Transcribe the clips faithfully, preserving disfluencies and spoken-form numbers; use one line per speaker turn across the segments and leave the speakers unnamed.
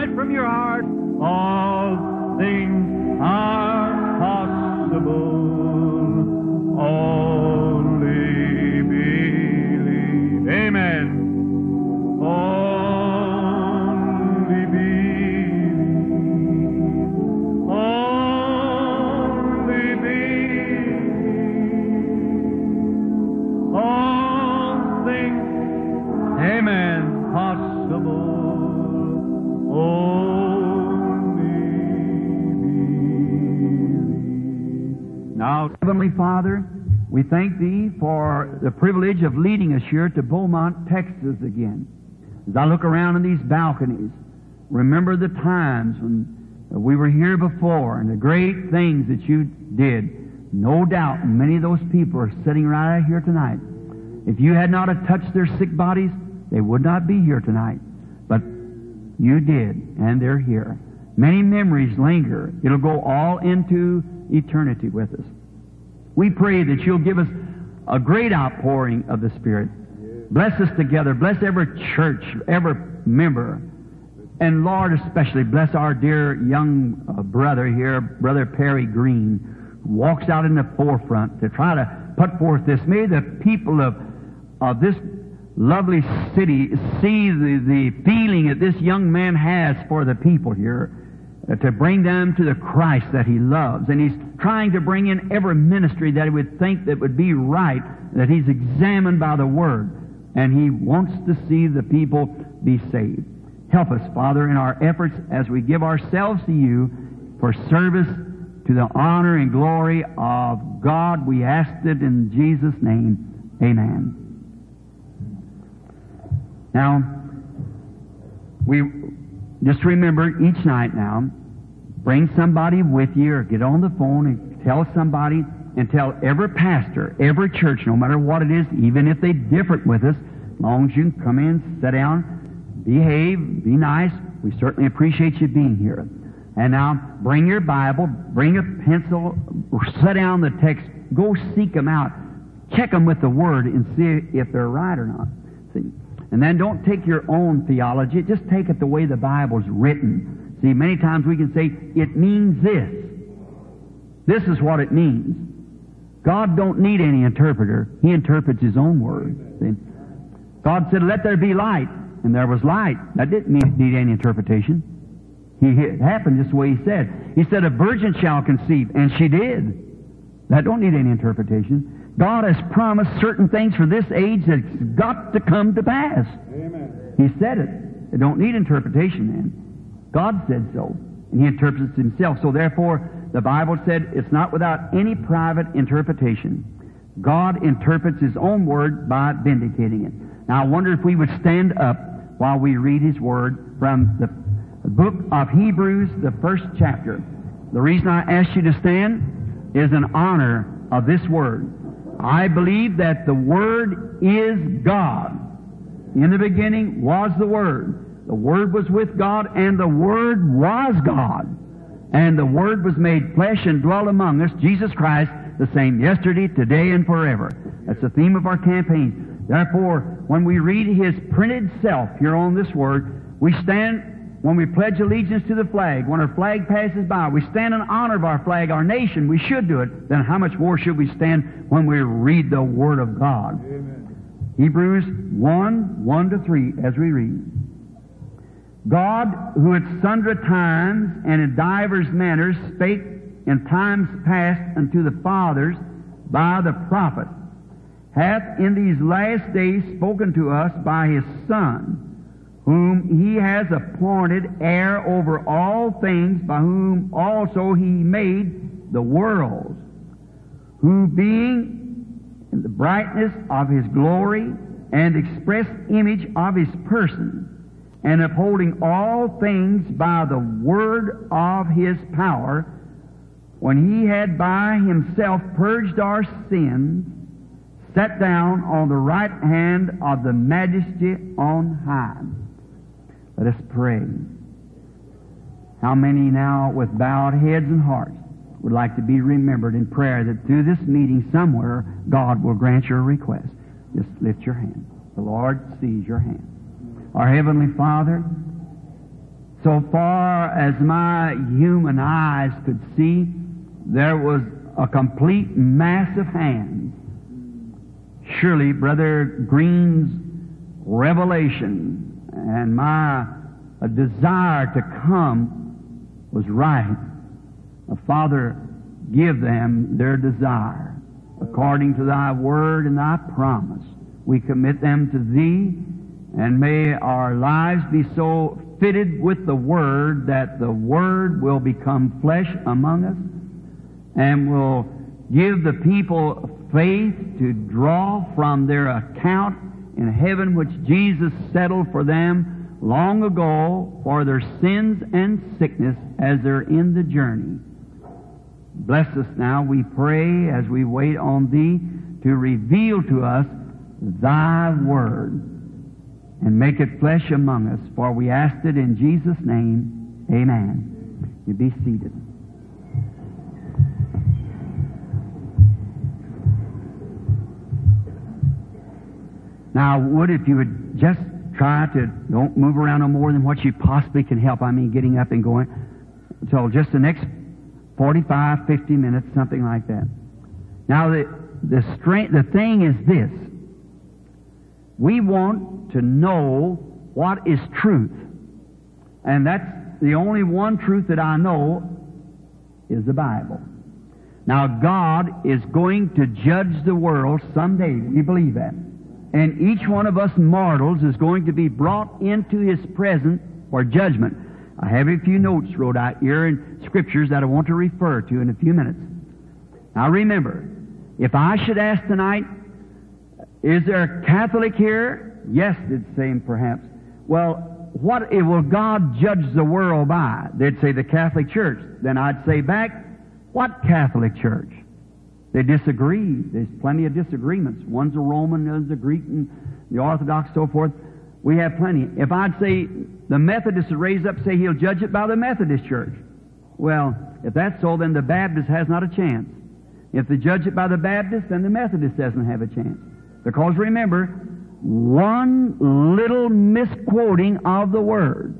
right from your heart. All things are possible. Only believe. Amen. Only believe. Only believe. All things, amen, possible. Only believe.
Now, Heavenly Father, we thank Thee for the privilege of leading us here to Beaumont, Texas again. As I look around in these balconies, remember the times when we were here before and the great things that You did. No doubt many of those people are sitting right out here tonight. If You had not have touched their sick bodies, they would not be here tonight. But You did, and they're here. Many memories linger. It'll go all into eternity with us. We pray that You'll give us a great outpouring of the Spirit. Bless us together. Bless every church, every member. And Lord, especially bless our dear young uh, brother here, Brother Perry Green, who walks out in the forefront to try to put forth this. May the people of, of this lovely city see the, the feeling that this young man has for the people here, uh, to bring them to the Christ that he loves. And he's trying to bring in every ministry that he would think that would be right, that he's examined by the Word. And he wants to see the people be saved. Help us, Father, in our efforts as we give ourselves to You for service to the honor and glory of God. We ask it in Jesus' name. Amen. Now, we just remember each night now, bring somebody with you or get on the phone and tell somebody, and tell every pastor, every church, no matter what it is, even if they differ with us, as long as you can come in, sit down, behave, be nice. We certainly appreciate you being here. And now, bring your Bible, bring a pencil, set down the text, go seek them out, check them with the Word and see if they're right or not. See? And then don't take your own theology, just take it the way the Bible's written. See, many times we can say, it means this. This is what it means. God don't need any interpreter. He interprets His own Word. See? God said, let there be light, and there was light. That didn't mean, need any interpretation. He, it happened just the way He said. He said, a virgin shall conceive, and she did. That don't need any interpretation. God has promised certain things for this age that's got to come to pass.
Amen.
He said it. It don't need interpretation then. God said so, and He interprets Himself. So therefore, the Bible said it's not without any private interpretation. God interprets His own Word by vindicating it. Now I wonder if we would stand up while we read His Word from the book of Hebrews, the first chapter. The reason I asked you to stand is in honor of this Word. I believe that the Word is God. In the beginning was the Word. The Word was with God, and the Word was God. And the Word was made flesh and dwelt among us, Jesus Christ, the same yesterday, today, and forever. That's the theme of our campaign. Therefore, when we read His printed self here on this Word, we stand, when we pledge allegiance to the flag, when our flag passes by, we stand in honor of our flag, our nation. We should do it. Then how much more should we stand when we read the Word of God?
Amen.
Hebrews one, one to three, as we read. God, who at sundry times and in divers manners spake in times past unto the fathers by the prophets, hath in these last days spoken to us by His Son, whom He has appointed heir over all things, by whom also He made the worlds, who being in the brightness of His glory and express image of His person, and upholding all things by the word of His power, when He had by Himself purged our sins, sat down on the right hand of the Majesty on high. Let us pray. How many now with bowed heads and hearts would like to be remembered in prayer that through this meeting somewhere God will grant your request? Just lift your hand. The Lord sees your hand. Our Heavenly Father, So far as my human eyes could see, there was a complete mass of hands. Surely Brother Green's revelation and my a desire to come was right. Father, give them their desire. According to thy word and thy promise, we commit them to thee, and may our lives be so fitted with the word that the word will become flesh among us and will give the people faith to draw from their account in heaven, which Jesus settled for them long ago for their sins and sickness as they're in the journey. Bless us now, we pray, as we wait on Thee to reveal to us Thy Word and make it flesh among us. For we ask it in Jesus' name. Amen. You be seated. Now, I would, if you would just try to, don't move around no more than what you possibly can help. I mean, getting up and going. So just the next forty-five, fifty minutes, something like that. Now, the, the, strength, the thing is this. We want to know what is truth. And that's the only one truth that I know is the Bible. Now, God is going to judge the world someday. We believe that. And each one of us mortals is going to be brought into His presence for judgment. I have a few notes wrote out here in Scriptures that I want to refer to in a few minutes. Now remember, if I should ask tonight, is there a Catholic here? Yes, they'd say perhaps. Well, what will God judge the world by? They'd say the Catholic Church. Then I'd say back, what Catholic Church? They disagree. There's plenty of disagreements. One's a Roman, one's a Greek, and the Orthodox, so forth. We have plenty. If I'd say the Methodists would raise up and say He'll judge it by the Methodist Church. Well, if that's so, then the Baptist has not a chance. If they judge it by the Baptist, then the Methodist doesn't have a chance. Because remember, one little misquoting of the Word,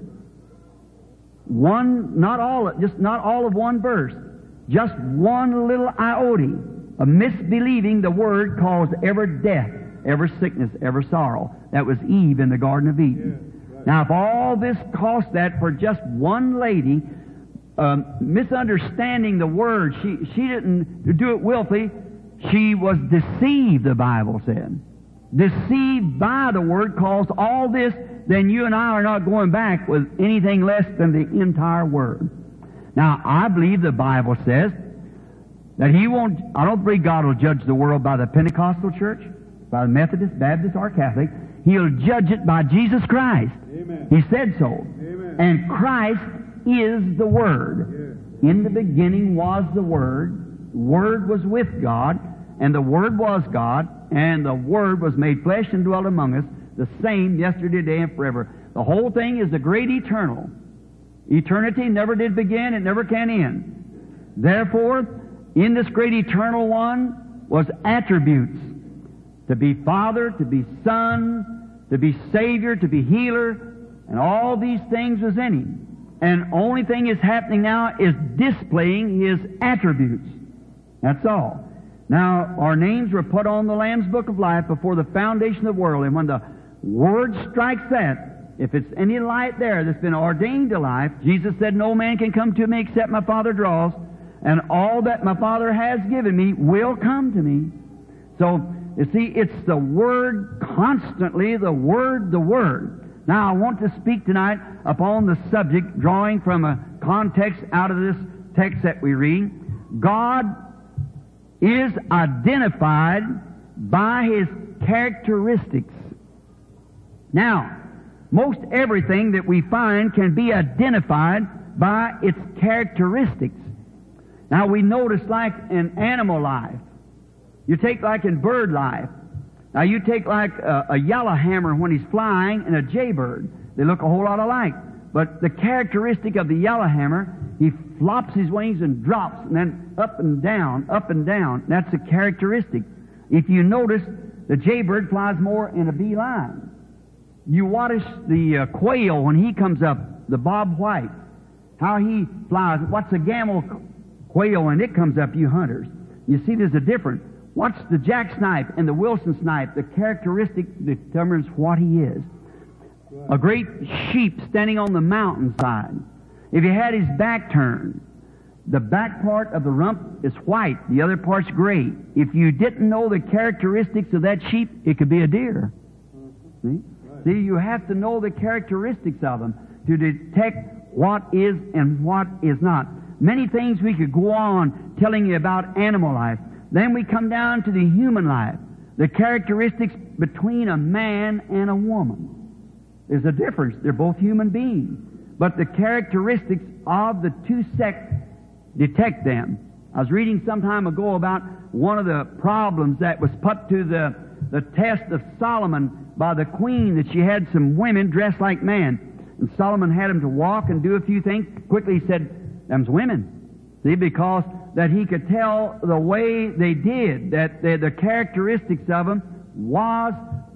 one, not all, just not all of one verse, just one little iota of misbelieving the Word caused ever death, ever sickness, ever sorrow. That was Eve in the Garden of Eden. Yeah, right. Now, if all this cost that for just one lady um, misunderstanding the Word, she, she didn't do it willfully, she was deceived, the Bible said. Deceived by the Word caused all this, then you and I are not going back with anything less than the entire Word. Now, I believe the Bible says that He won't, I don't believe God will judge the world by the Pentecostal church, by the Methodist, Baptist, or Catholic. He'll judge it by Jesus Christ.
Amen.
He said so.
Amen.
And Christ is the Word.
Yes.
In the beginning was the Word. The Word was with God, and the Word was God, and the Word was made flesh and dwelt among us, the same yesterday, today, and forever. The whole thing is the great eternal. Eternity never did begin, it never can end. Therefore, in this great eternal one was attributes. To be Father, to be Son, to be Savior, to be Healer, and all these things was in Him. And only thing is happening now is displaying His attributes. That's all. Now, our names were put on the Lamb's Book of Life before the foundation of the world, and when the Word strikes that, if it's any light there that's been ordained to life, Jesus said, no man can come to me except my Father draws, and all that my Father has given me will come to me. So, you see, it's the Word constantly, the Word, the Word. Now, I want to speak tonight upon the subject, drawing from a context out of this text that we read. God is identified by His characteristics. Now, most everything that we find can be identified by its characteristics. Now, we notice like in animal life, you take like in bird life. Now, you take like a, a yellowhammer when he's flying and a jaybird. They look a whole lot alike. But the characteristic of the yellowhammer, he flops his wings and drops, and then up and down, up and down. That's a characteristic. If you notice, the jaybird flies more in a bee line. You watch the uh, quail when he comes up, the bob white, how he flies. What's a gamel quail? And it comes up, you hunters. You see, there's a difference. What's the jack snipe and the Wilson snipe? The characteristic determines what he is. A great sheep standing on the mountainside. If he had his back turned, the back part of the rump is white, the other part's gray. If you didn't know the characteristics of that sheep, it could be a deer. See? See, you have to know the characteristics of them to detect what is and what is not. Many things we could go on telling you about animal life. Then we come down to the human life, the characteristics between a man and a woman. There's a difference. They're both human beings. But the characteristics of the two sects detect them. I was reading some time ago about one of the problems that was put to the, the test of Solomon by the queen, that she had some women dressed like men. And Solomon had them to walk and do a few things. Quickly he said, them's women. See, because that he could tell the way they did, that they, the characteristics of them was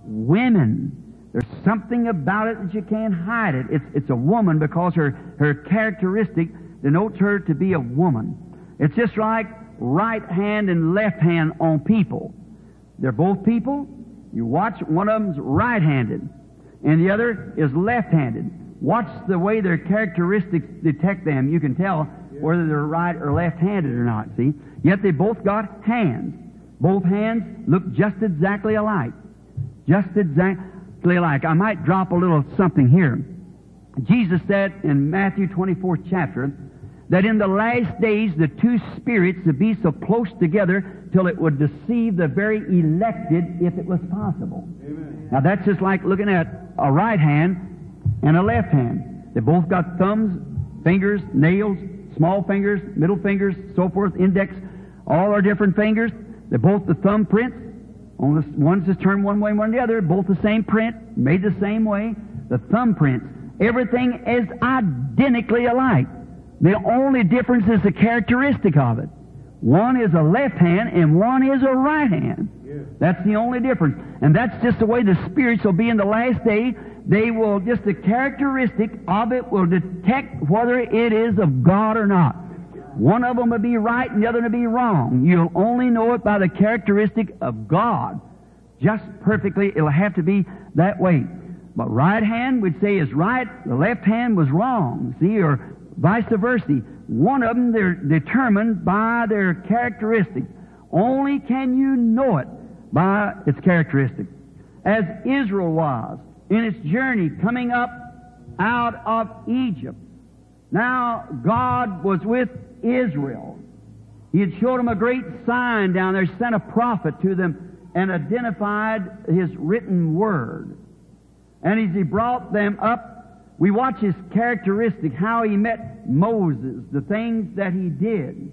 women. There's something about it that you can't hide it. It's, it's a woman because her, her characteristic denotes her to be a woman. It's just like right hand and left hand on people. They're both people. You watch, one of them's right-handed, and the other is left-handed. Watch the way their characteristics detect them. You can tell whether they're right or left-handed or not, see? Yet they both got hands. Both hands look just exactly alike. Just exactly alike. I might drop a little something here. Jesus said in Matthew twenty-fourth chapter that in the last days the two spirits would be so close together till it would deceive the very elected if it was possible. Amen. Now that's just like looking at a right hand and a left hand. They both got thumbs, fingers, nails, small fingers, middle fingers, so forth, index, all are different fingers. They're both the thumb prints. Only one's just turned one way and one the other, both the same print, made the same way. The thumb prints. Everything is identically alike. The only difference is the characteristic of it. One is a left hand and one is a right hand. Yeah. That's the only difference. And that's just the way the spirits will be in the last day. They will, just the characteristic of it will detect whether it is of God or not. One of them will be right and the other will be wrong. You'll only know it by the characteristic of God. Just perfectly, it'll have to be that way. But right hand, we'd say, is right, the left hand was wrong. See, or vice versa. One of them, they're determined by their characteristics. Only can you know it by its characteristics. As Israel was in its journey coming up out of Egypt. Now, God was with Israel. He had showed them a great sign down there, sent a prophet to them and identified His written word. And as He brought them up, we watch His characteristic, how He met Moses, the things that He did.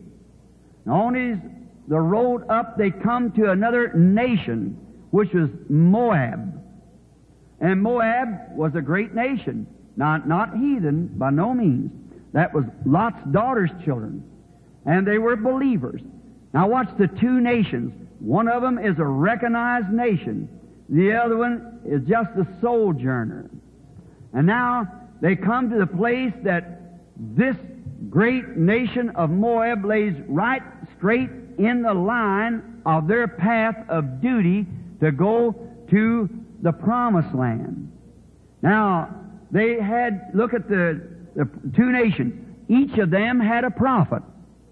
On his, the road up, they come to another nation, which was Moab. And Moab was a great nation. Not, not heathen, by no means. That was Lot's daughter's children. And they were believers. Now watch the two nations. One of them is a recognized nation. The other one is just a sojourner. And now they come to the place that this great nation of Moab lays right straight in the line of their path of duty to go to the promised land. Now, they had, look at the, the two nations. Each of them had a prophet.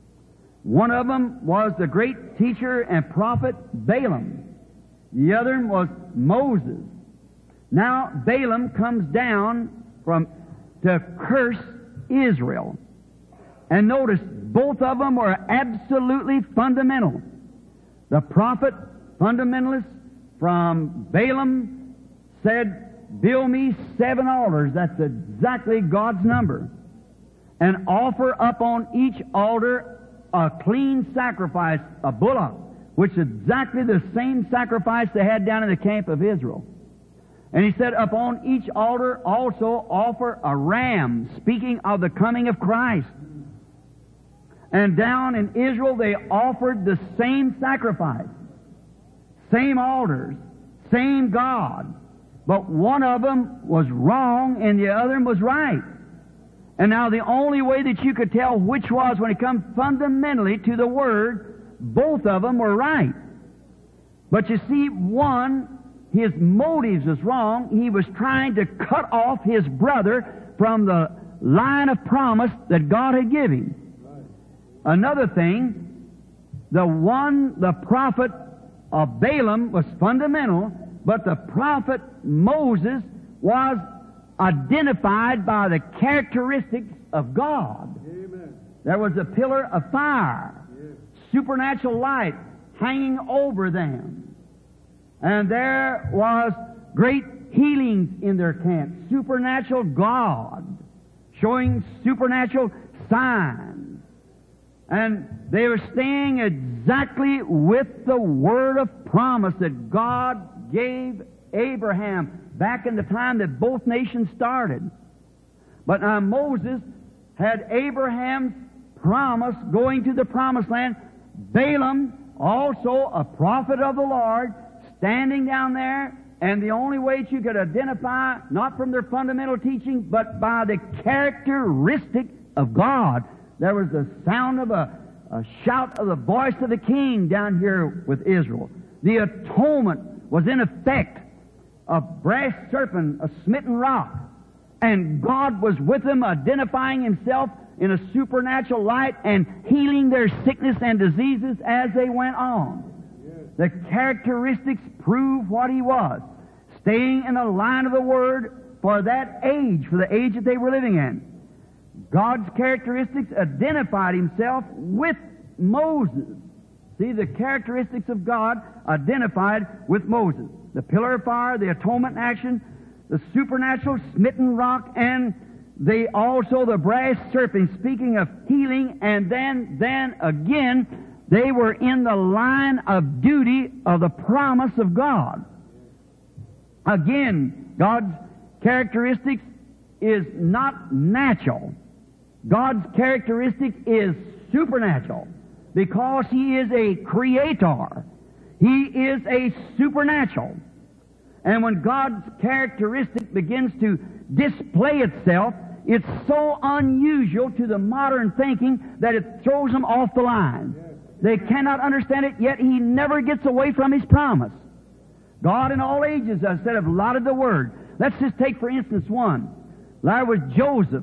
One of them was the great teacher and prophet Balaam. The other was Moses. Now, Balaam comes down from to curse Israel. And notice, both of them were absolutely fundamental. The prophet, fundamentalist from Balaam, said, build me seven altars. That's exactly God's number. And offer up on each altar a clean sacrifice, a bullock, which is exactly the same sacrifice they had down in the camp of Israel. And he said, upon each altar also offer a ram, speaking of the coming of Christ. And down in Israel they offered the same sacrifice, same altars, same God. But one of them was wrong and the other was right. And now the only way that you could tell which was, when it comes fundamentally to the Word, both of them were right. But you see, one, his motives was wrong. He was trying to cut off his brother from the line of promise that God had given him. Another thing, the one, the prophet of Balaam was fundamental, but the prophet Moses was identified by the characteristics of God.
Amen.
There was a pillar of fire,
Yes.
supernatural light hanging over them. And there was great healings in their camp, supernatural God, showing supernatural signs. And they were staying exactly with the word of promise that God gave Abraham back in the time that both nations started. But now Moses had Abraham's promise going to the promised land. Balaam, also a prophet of the Lord, standing down there, and the only way that you could identify, not from their fundamental teaching, but by the characteristic of God. There was the sound of a, a shout of the voice of the king down here with Israel. The atonement was in effect. A brass serpent, a smitten rock. And God was with them, identifying Himself in a supernatural light and healing their sickness and diseases as they went on.
Yes.
The characteristics prove what He was. Staying in the line of the Word for that age, for the age that they were living in. God's characteristics identified Himself with Moses. See, the characteristics of God identified with Moses. The pillar of fire, the atonement in action, the supernatural smitten rock, and the also the brass serpent, speaking of healing, and then, then again, they were in the line of duty of the promise of God. Again, God's characteristics is not natural. God's characteristic is supernatural because He is a creator. He is a supernatural. And when God's characteristic begins to display itself, it's so unusual to the modern thinking that it throws them off the line. They cannot understand it, yet He never gets away from His promise. God in all ages, I said, have lauded the Word. Let's just take, for instance, one. There was Joseph,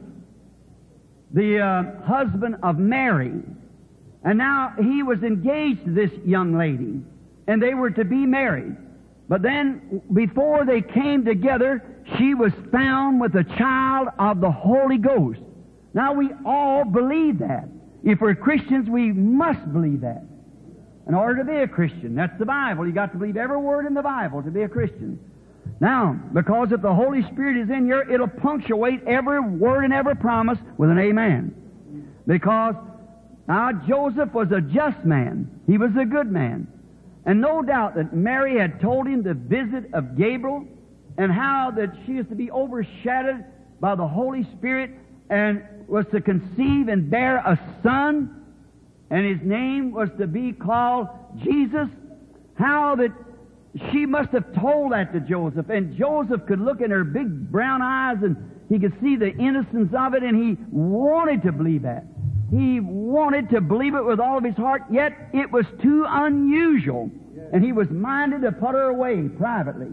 the uh, husband of Mary. And now he was engaged to this young lady, and they were to be married. But then, before they came together, she was found with a child of the Holy Ghost. Now, we all believe that. If we're Christians, we must believe that. In order to be a Christian, that's the Bible. You've got to believe every word in the Bible to be a Christian. Now, because if the Holy Spirit is in here, it'll punctuate every word and every promise with an amen. Because now Joseph was a just man. He was a good man. And no doubt that Mary had told him the visit of Gabriel and how that she is to be overshadowed by the Holy Spirit and was to conceive and bear a son, and his name was to be called Jesus. How that she must have told that to Joseph, and Joseph could look in her big brown eyes and he could see the innocence of it, and he wanted to believe that. He wanted to believe it with all of his heart, yet it was too unusual, and he was minded to put her away privately.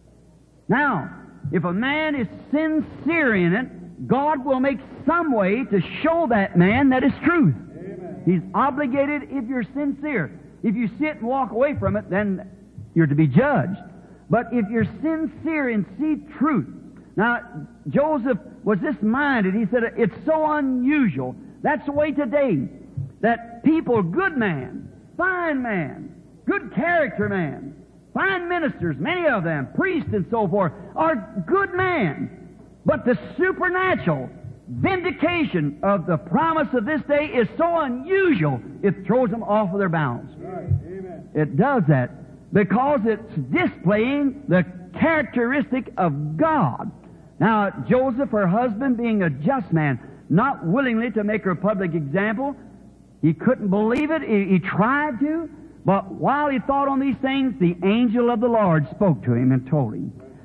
Now, if a man is sincere in it, God will make some way to show that man that it's truth.
Amen.
He's obligated if you're sincere. If you sit and walk away from it, then you're to be judged. But if you're sincere and see truth. Now, Joseph was this minded. He said, it's so unusual. That's the way today that people, good man, fine man, good character man, fine ministers, many of them, priests and so forth, are good men. But the supernatural vindication of the promise of this day is so unusual, it throws them off of their bounds.
Right. Amen.
It does that because it's displaying the characteristic of God. Now, Joseph, her husband, being a just man, not willingly to make her a public example, he couldn't believe it. He, he tried to, but while he thought on these things, the angel of the Lord spoke to him and told him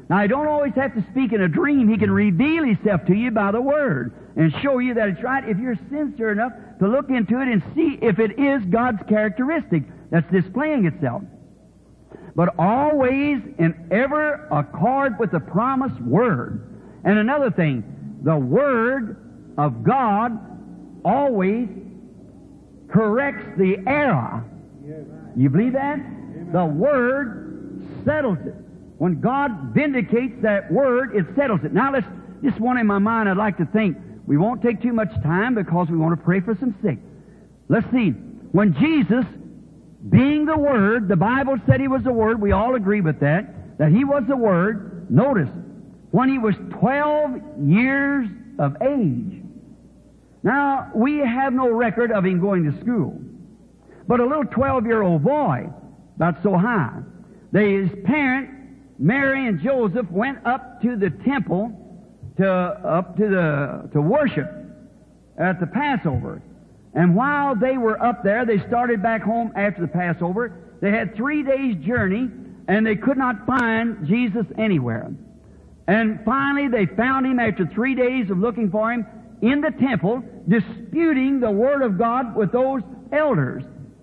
Now, He don't always have to speak in a dream. He can reveal Himself to you by the Word and show you that it's right if you're sincere enough to look into it and see if it is God's characteristic that's displaying itself. But always and ever accord with the promised Word. And another thing, the Word of God always corrects the error. You believe that? The Word settles it. When God vindicates that Word, it settles it. Now, let's, just one in my mind I'd like to think. We won't take too much time because we want to pray for some sick. Let's see. When Jesus, being the Word, the Bible said He was the Word. We all agree with that, that He was the Word. Notice, when He was twelve years of age. Now, we have no record of Him going to school. But a little twelve-year-old boy, about so high, they, his parents, Mary and Joseph, went up to the temple to up to the to worship at the Passover. And while they were up there, they started back home after the Passover. They had three days' journey, and they could not find Jesus anywhere. And finally, they found Him after three days of looking for Him in the temple, disputing the Word of God with those elders.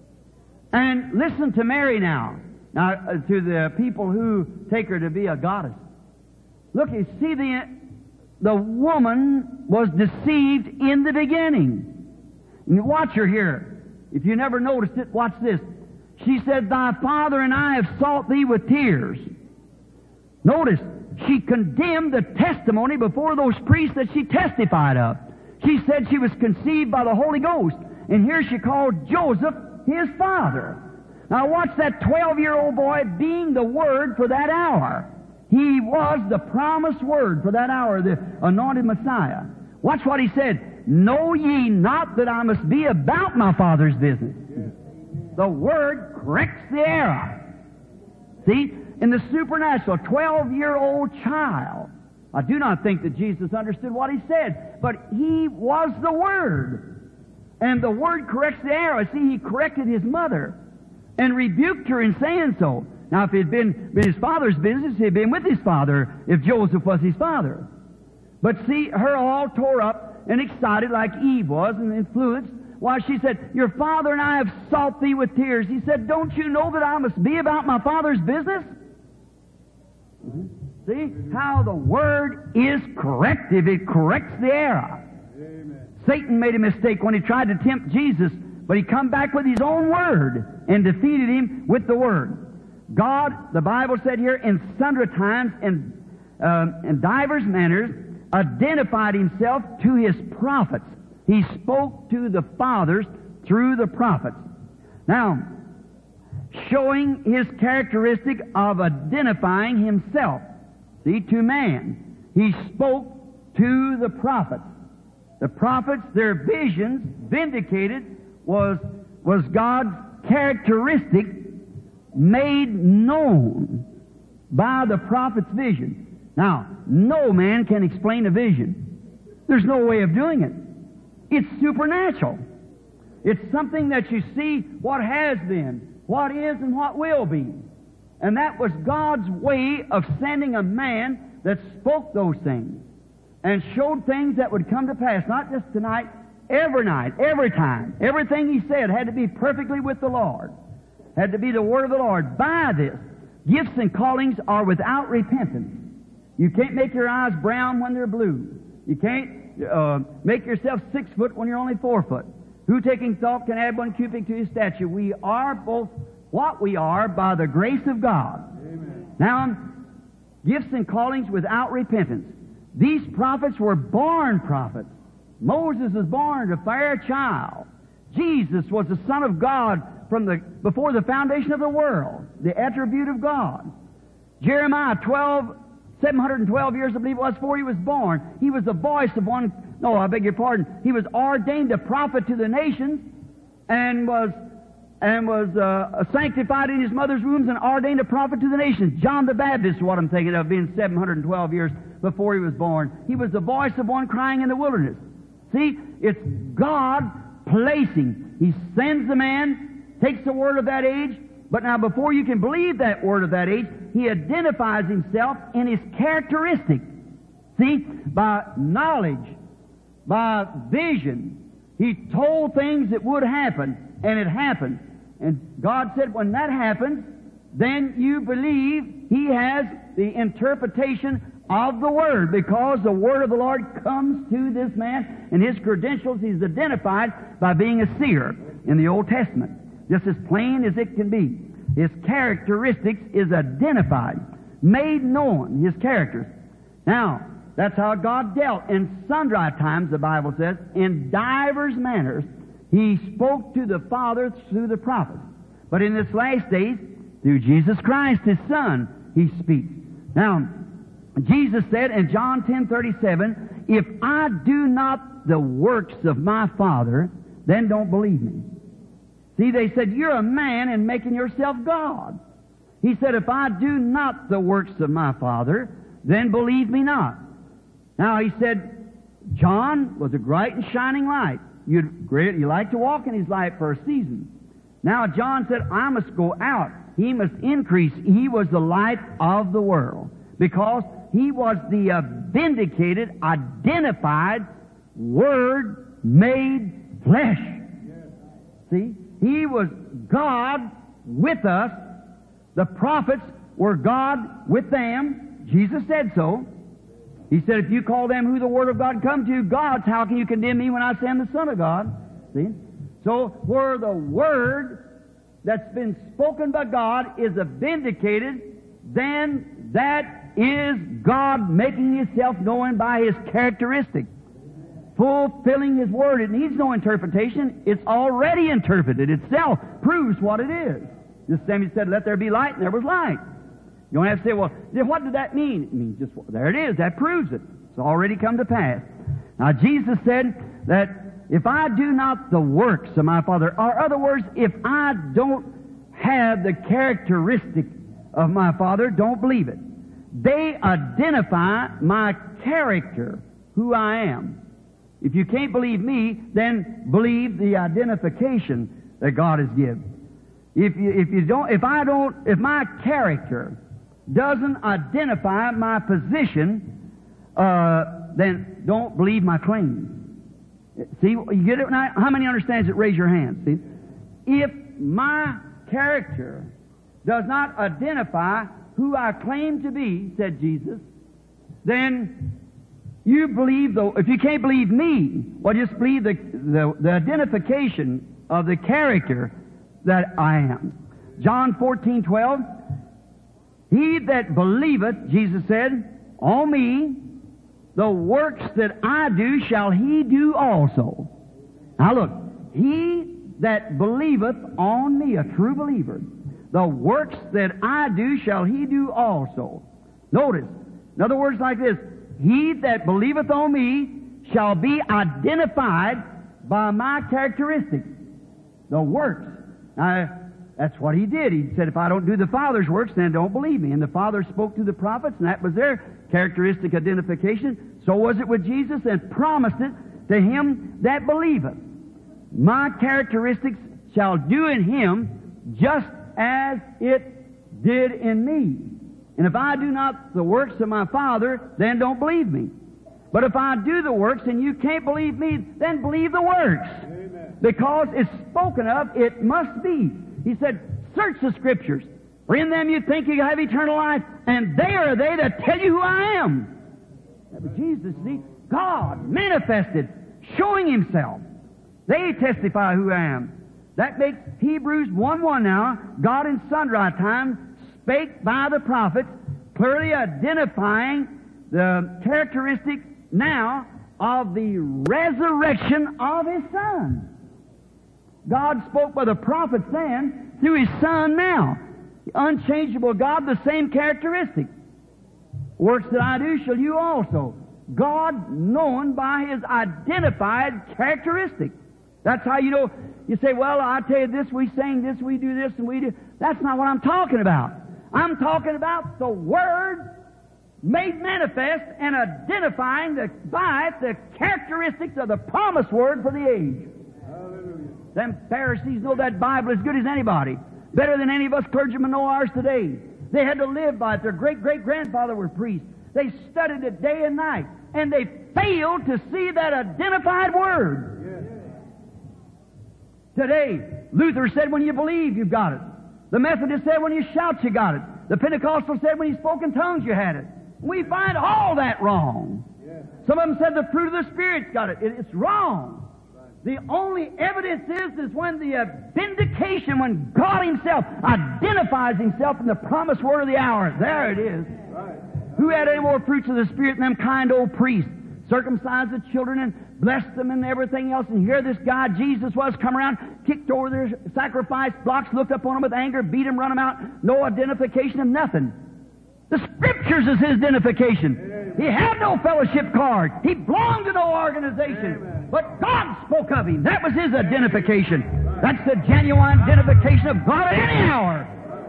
And listen to Mary now. Now, uh, to the people who take her to be a goddess. Look, you see, the, the woman was deceived in the beginning. And watch her here. If you never noticed it, watch this. She said, "Thy father and I have sought thee with tears." Notice, she condemned the testimony before those priests that she testified of. She said she was conceived by the Holy Ghost. And here she called Joseph his father. Now watch that twelve-year-old boy being the Word for that hour. He was the promised Word for that hour, the anointed Messiah. Watch what he said. "Know ye not that I must be about my Father's business?" The Word corrects the error. See, in the supernatural, a twelve-year-old child. I do not think that Jesus understood what He said, but He was the Word. And the Word corrects the error. See, He corrected His mother and rebuked her in saying so. Now, if it had been, been His father's business, He had been with His father if Joseph was His father. But see, her all tore up and excited like Eve was and influenced. Why, she said, "Your father and I have sought thee with tears." He said, "Don't you know that I must be about my Father's business?" Mm-hmm. See how the Word is corrective. It corrects the error. Amen. Satan made a mistake when he tried to tempt Jesus, but he come back with his own Word and defeated him with the Word. God, the Bible said here, in sundry times and uh, in divers manners, identified Himself to His prophets. He spoke to the fathers through the prophets. Now, showing His characteristic of identifying Himself, see, to man. He spoke to the prophets. The prophets, their visions vindicated was, was God's characteristic made known by the prophet's vision. Now, no man can explain a vision. There's no way of doing it. It's supernatural. It's something that you see what has been, what is, and what will be. And that was God's way of sending a man that spoke those things and showed things that would come to pass, not just tonight, every night, every time. Everything He said had to be perfectly with the Lord, had to be the Word of the Lord. By this, gifts and callings are without repentance. You can't make your eyes brown when they're blue. You can't uh, make yourself six foot when you're only four foot. Who taking thought can add one cubit to his stature? We are both what we are by the grace of God. Amen. Now, gifts and callings without repentance. These prophets were born prophets. Moses was born a fair child. Jesus was the Son of God from the before the foundation of the world, the attribute of God. Jeremiah, twelve, seven hundred twelve years, I believe it was, before he was born, he was the voice of one, no, I beg your pardon, he was ordained a prophet to the nations and was and was uh, sanctified in his mother's wombs and ordained a prophet to the nations. John the Baptist is what I'm thinking of, being seven hundred twelve years before he was born. He was the voice of one crying in the wilderness. See, it's God placing. He sends the man, takes the word of that age, But now before you can believe that Word of that age, He identifies Himself in His characteristic. See, by knowledge, by vision, He told things that would happen, and it happened. And God said, when that happens, then you believe He has the interpretation of the Word, because the Word of the Lord comes to this man, and his credentials He's identified by being a seer in the Old Testament, just as plain as it can be. His characteristics is identified, made known, His characters. Now, that's how God dealt. In sundry times, the Bible says, in divers manners, He spoke to the fathers through the prophets. But in this last days, through Jesus Christ, His Son, He speaks. Now, Jesus said in John ten thirty-seven, if I do not the works of my Father, then don't believe me. See, they said, you're a man and making yourself God. He said, if I do not the works of my Father, then believe me not. Now, He said, John was a bright and shining light. You'd great, you like to walk in His light for a season. Now, John said, I must go out. He must increase. He was the light of the world, because He was the uh, vindicated, identified Word made flesh. Yes. See? He was God with us. The prophets were God with them. Jesus said so. He said, if you call them who the Word of God come to, gods, how can you condemn me when I send the Son of God? See? So, where the Word that's been spoken by God is vindicated, then that is God making Himself known by His characteristic, fulfilling His Word. It needs no interpretation. It's already interpreted. Itself proves what it is. Just Samuel said, let there be light, and there was light. You don't have to say, well, what did that mean? It means just, there it is. That proves it. It's already come to pass. Now, Jesus said that if I do not the works of my Father, or other words, if I don't have the characteristic of my Father, don't believe it. They identify my character, who I am. If you can't believe me, then believe the identification that God has given. If you, if you don't, if I don't, if my character doesn't identify my position, uh, then don't believe my claims. See, you get it now? How many understands it? Raise your hand. See, if my character does not identify who I claim to be, said Jesus, then you believe, though, if you can't believe me, well, just believe the, the, the identification of the character that I am. John fourteen twelve, he that believeth, Jesus said, on me, the works that I do shall he do also. Now look, he that believeth on me, a true believer, the works that I do shall he do also. Notice, in other words like this, he that believeth on me shall be identified by my characteristics, the works. Now, that's what he did. He said, if I don't do the Father's works, then don't believe me. And the Father spoke to the prophets, and that was their characteristic identification. So was it with Jesus, and promised it to him that believeth. My characteristics shall do in him just as it did in me. And if I do not the works of my Father, then don't believe me. But if I do the works and you can't believe me, then believe the works. Amen. Because it's spoken of, it must be. He said, search the Scriptures, for in them you think you have eternal life, and they are they that tell you who I am. That was Jesus, see? God manifested, showing Himself. They testify who I am. That makes Hebrews one one now. God in sundry times spake by the prophets, clearly identifying the characteristic now of the resurrection of His Son. God spoke by the prophets then, through His Son now. The unchangeable God, the same characteristic. Works that I do shall you also. God known by His identified characteristic. That's how you know, you say, well, I tell you this, we sing this, we do this, and we do. That's not what I'm talking about. I'm talking about the Word made manifest and identifying the, by it the characteristics of the promised Word for the age. Hallelujah. Them Pharisees know that Bible as good as anybody. better than any of us clergymen know ours today. They had to live by it. Their great-great-grandfather were priests. They studied it day and night, and they failed to see that identified Word. Today, Luther said, when you believe, you've got it. The Methodist said, when you shout, you got it. The Pentecostal said, when you spoke in tongues, you had it. We find all that wrong. Some of them said the fruit of the Spirit's got it. It- It's wrong. The only evidence is, is when the uh, vindication, when God Himself identifies Himself in the promised word of the hour. There it is. Who had any more fruits of the Spirit than them kind old priests? Circumcised the children and blessed them and everything else. And here this guy, Jesus, was, come around, kicked over their sacrifice blocks, looked up on them with anger, beat them, run them out. No identification of nothing. The Scriptures is His identification. Amen. He had no fellowship card. He belonged to no organization. Amen. But God spoke of Him. That was His identification. Amen. That's the genuine identification of God at any hour.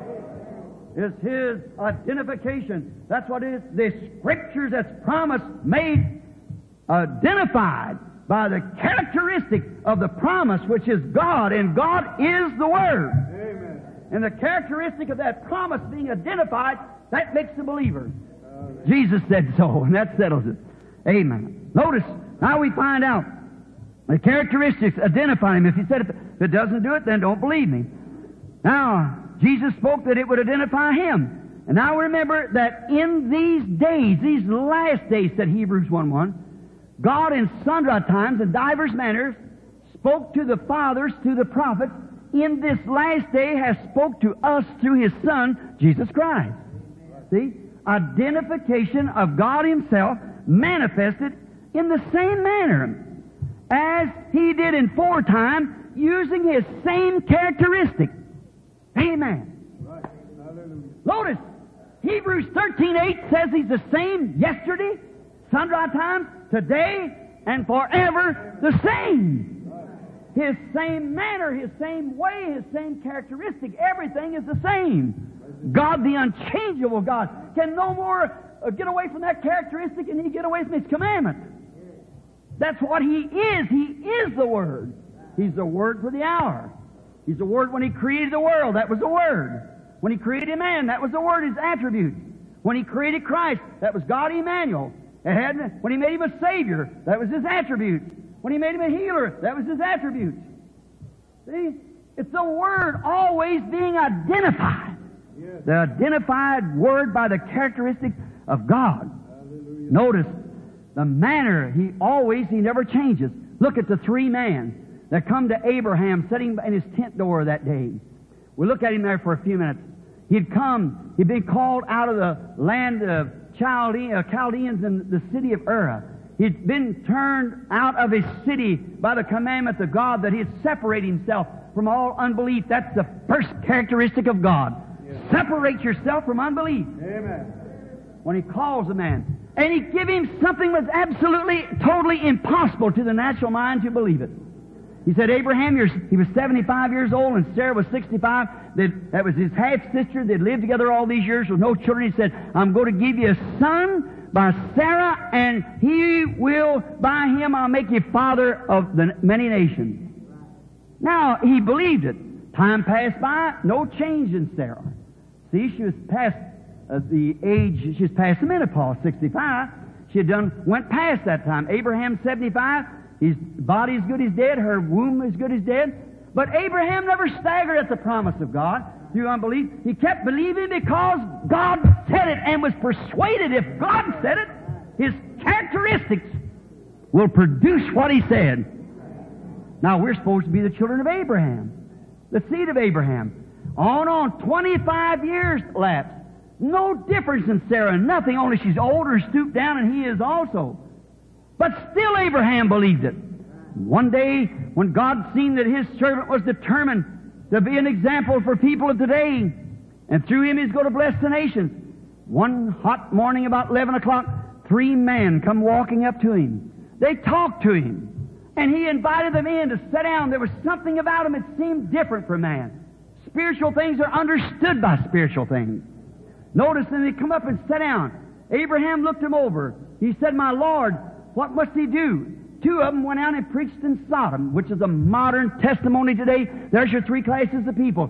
It's His identification. That's what it is. The Scriptures that's promised, made, identified by the characteristic of the promise, which is God, and God is the Word. Amen. And the characteristic of that promise being identified, that makes the believer. Amen. Jesus said so, and that settles it. Amen. Notice, now we find out the characteristics identify Him. If He said, if it doesn't do it, then don't believe me. Now, Jesus spoke that it would identify Him. And now remember that in these days, these last days, said Hebrews one one, God in sundry times and divers manners spoke to the fathers, to the prophets, in this last day has spoke to us through His Son, Jesus Christ. See? Identification of God Himself manifested in the same manner as He did in foretime, using His same characteristic. Amen. Right. Notice, Hebrews thirteen eight says He's the same yesterday, sundry times, today, and forever the same. His same manner, His same way, His same characteristic, everything is the same. God, the unchangeable God, can no more uh, get away from that characteristic and He get away from His commandment. That's what He is. He is the Word. He's the Word for the hour. He's the Word when He created the world. That was the Word. When He created man, that was the Word, His attribute. When He created Christ, that was God Emmanuel. It had, when He made Him a Savior, that was His attribute. When He made Him a healer, that was His attribute. See? It's the Word always being identified. Yes. The identified Word by the characteristics of God. Hallelujah. Notice the manner, He always, He never changes. Look at the three men that come to Abraham sitting in his tent door that day. We'll look at him there for a few minutes. He'd come, he'd been called out of the land of Chalde- uh, Chaldeans in the city of Ur. He'd been turned out of his city by the commandment of God that he'd separate himself from all unbelief. That's the first characteristic of God. Yes. Separate yourself from unbelief. Amen. When He calls a man. And He give him something that's absolutely, totally impossible to the natural mind to believe it. He said, Abraham, you're, he was seventy-five years old, and Sarah was sixty-five. They'd, that was his half-sister. They'd lived together all these years with no children. He said, I'm going to give you a son by Sarah, and he will, by him, I'll make you father of the many nations. Now, he believed it. Time passed by, no change in Sarah. See, she was past uh, the age, she was past the menopause, sixty-five. She had done, went past that time. Abraham, seventy-five. His body is good as dead. Her womb is good as dead. But Abraham never staggered at the promise of God through unbelief. He kept believing because God said it and was persuaded if God said it, His characteristics will produce what He said. Now, we're supposed to be the children of Abraham, the seed of Abraham. On on, twenty-five years lapsed. No difference in Sarah, nothing, only she's older and stooped down, and he is also. But still Abraham believed it. One day, when God seen that His servant was determined to be an example for people of today, and through him He's going to bless the nations, one hot morning about eleven o'clock, three men come walking up to him. They talked to him, and he invited them in to sit down. There was something about him that seemed different from man. Spiritual things are understood by spiritual things. Notice that they come up and sat down. Abraham looked him over. He said, My Lord, what must he do? Two of them went out and preached in Sodom, which is a modern testimony today. There's your three classes of people.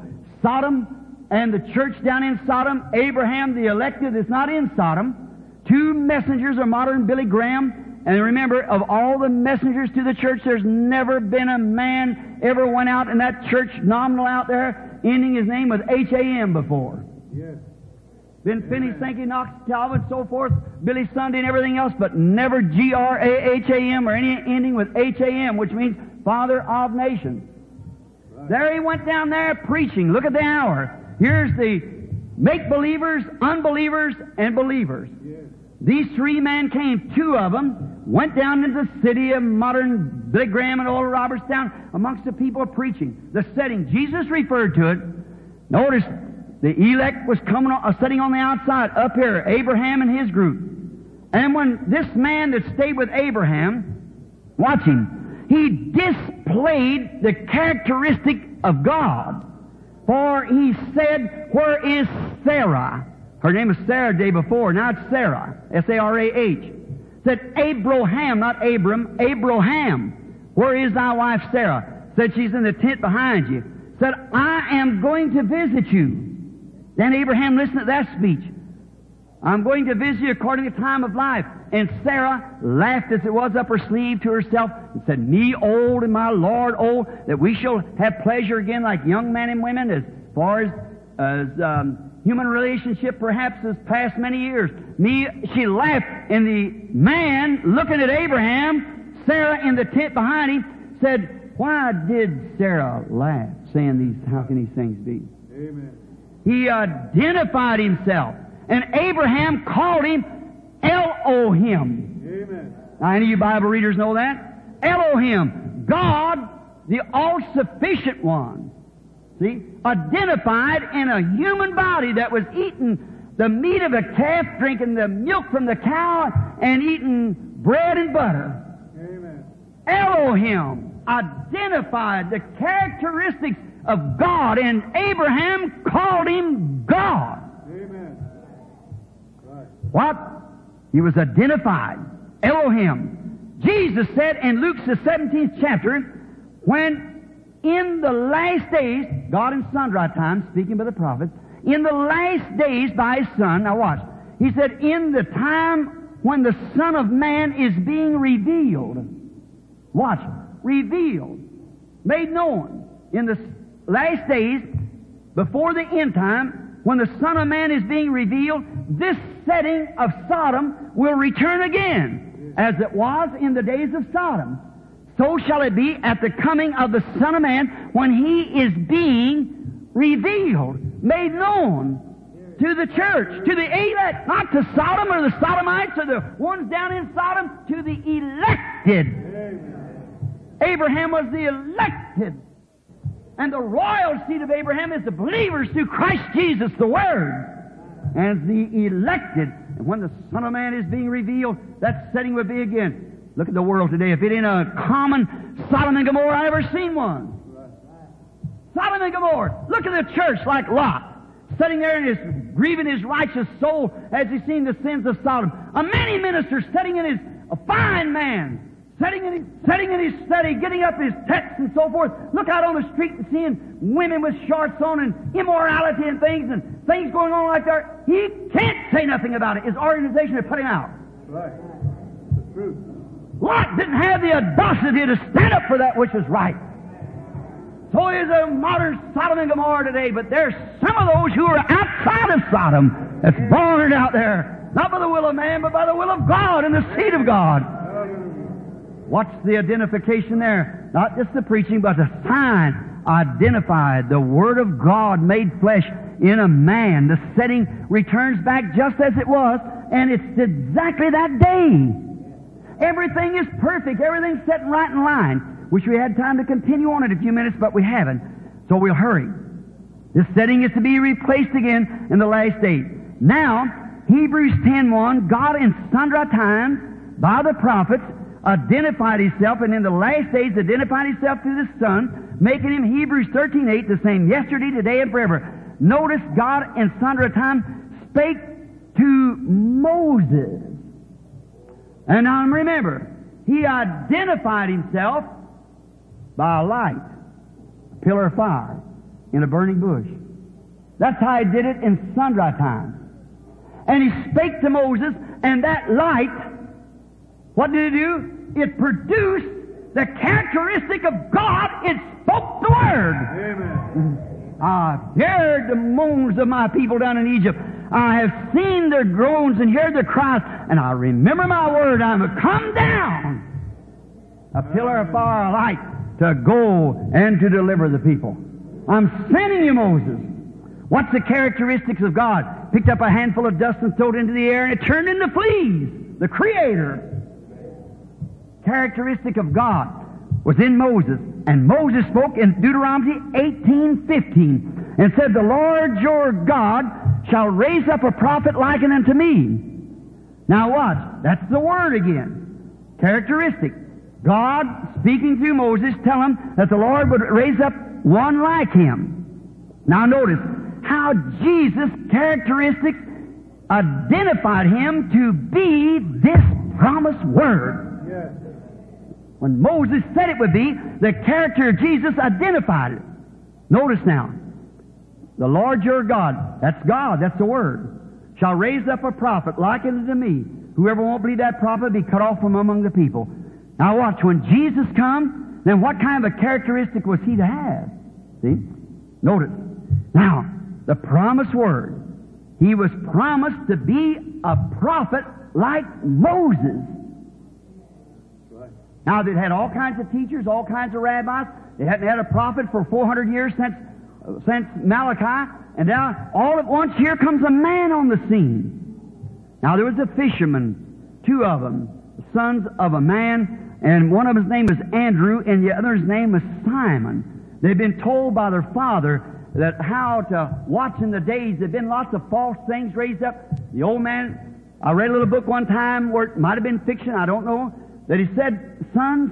Sodom and the church down in Sodom. Abraham, the elected, is not in Sodom. Two messengers are modern Billy Graham. And remember, of all the messengers to the church, there's never been a man ever went out in that church nominal out there ending his name with H A M before.
Yes.
Been Finney, Sankey, Knox, Calvin, so forth, Billy Sunday and everything else, but never G R A H A M or any ending with H A M, which means Father of Nations. Right. There he went down there preaching. Look at the hour. Here's the make-believers, unbelievers, and believers. Yes. These three men came, two of them, went down into the city of modern Billy Graham and Oral Roberts down amongst the people preaching. The setting, Jesus referred to it. Notice, the elect was coming on, uh, sitting on the outside, up here, Abraham and his group. And when this man that stayed with Abraham, watch him, he displayed the characteristic of God. For he said, where is Sarah? Her name was Sarah the day before, now it's Sarah, S A R A H. Said, Abraham, not Abram, Abraham, where is thy wife Sarah? Said, she's in the tent behind you. Said, I am going to visit you. Then Abraham listened to that speech. I'm going to visit you according to time of life. And Sarah laughed as it was up her sleeve to herself and said, me old and my Lord old, that we shall have pleasure again like young men and women, as far as, as um, human relationship perhaps has passed many years. Me, she laughed, and the man looking at Abraham, Sarah in the tent behind him, said, why did Sarah laugh, saying these, how can these things be?
Amen.
He identified himself. And Abraham called him Elohim.
Amen.
Now, any of you Bible readers know that? Elohim, God, the all-sufficient one. See? Identified in a human body that was eating the meat of a calf, drinking the milk from the cow, and eating bread and butter.
Amen.
Elohim identified the characteristics of God, and Abraham called him God.
Amen. Right.
What? He was identified. Elohim. Jesus said in Luke's the seventeenth chapter, when in the last days, God in sundry times, speaking by the prophets, in the last days by His Son, now watch, He said, in the time when the Son of Man is being revealed, watch, revealed, made known, in the last days, before the end time, when the Son of Man is being revealed, this setting of Sodom will return again, as it was in the days of Sodom. So shall it be at the coming of the Son of Man when He is being revealed, made known to the church, to the elect, not to Sodom or the Sodomites or the ones down in Sodom, to the elected.
Amen.
Abraham was the elected. And the royal seed of Abraham is the believers through Christ Jesus, the Word. And the elected. And when the Son of Man is being revealed, that setting will be again. Look at the world today. If it ain't a common Sodom and Gomorrah, I've never seen one. Sodom and Gomorrah. Look at the church like Lot, sitting there and his, grieving his righteous soul as he's seen the sins of Sodom. A many minister sitting in his, a fine man, Sitting in, his, sitting in his study, getting up his texts and so forth. Look out on the street and seeing women with shorts on and immorality and things and things going on like that. He can't say nothing about it. His organization had put him out.
Right. The truth.
Lot didn't have the audacity to stand up for that which was right. So is a modern Sodom and Gomorrah today, but there's some of those who are outside of Sodom that's born out there, not by the will of man, but by the will of God and the seed of God. What's the identification there? Not just the preaching, but the sign identified. The Word of God made flesh in a man. The setting returns back just as it was, and it's exactly that day. Everything is perfect. Everything's set right in line. Wish we had time to continue on it a few minutes, but we haven't. So we'll hurry. This setting is to be replaced again in the last days. Now, Hebrews ten one, God in sundry times, by the prophets, identified Himself, and in the last days identified Himself through the Son, making Him, Hebrews thirteen eight, the same yesterday, today, and forever. Notice God in sundry times spake to Moses. And now remember, He identified Himself by a light, a pillar of fire, in a burning bush. That's how He did it in sundry times. And He spake to Moses, and that light, what did it do? It produced the characteristic of God. It spoke the Word.
Amen.
I've heard the moans of my people down in Egypt. I have seen their groans and heard their cries, and I remember my word. I'm a come down, a pillar of fire, a light, to go and to deliver the people. I'm sending you, Moses. What's the characteristics of God? Picked up a handful of dust and threw it into the air, and it turned into fleas. The Creator. Characteristic of God was in Moses. And Moses spoke in Deuteronomy eighteen fifteen and said, the Lord your God shall raise up a prophet likened unto me. Now watch. That's the word again. Characteristic. God, speaking through Moses, tell him that the Lord would raise up one like him. Now notice how Jesus' characteristics identified him to be this promised word.
Yes.
When Moses said it would be, the character of Jesus identified it. Notice now, the Lord your God, that's God, that's the Word, shall raise up a prophet like unto me. Whoever won't believe that prophet be cut off from among the people. Now watch, when Jesus come, then what kind of a characteristic was he to have? See? Notice. Now, the promised Word. He was promised to be a prophet like Moses. Now, they'd had all kinds of teachers, all kinds of rabbis. They hadn't had a prophet for four hundred years since, uh, since Malachi. And now, all at once, here comes a man on the scene. Now, there was a fisherman, two of them, sons of a man, and one of his name was Andrew, and the other's name was Simon. They'd been told by their father that how to watch in the days. There'd been lots of false things raised up. The old man, I read a little book one time where it might have been fiction, I don't know, that he said, sons,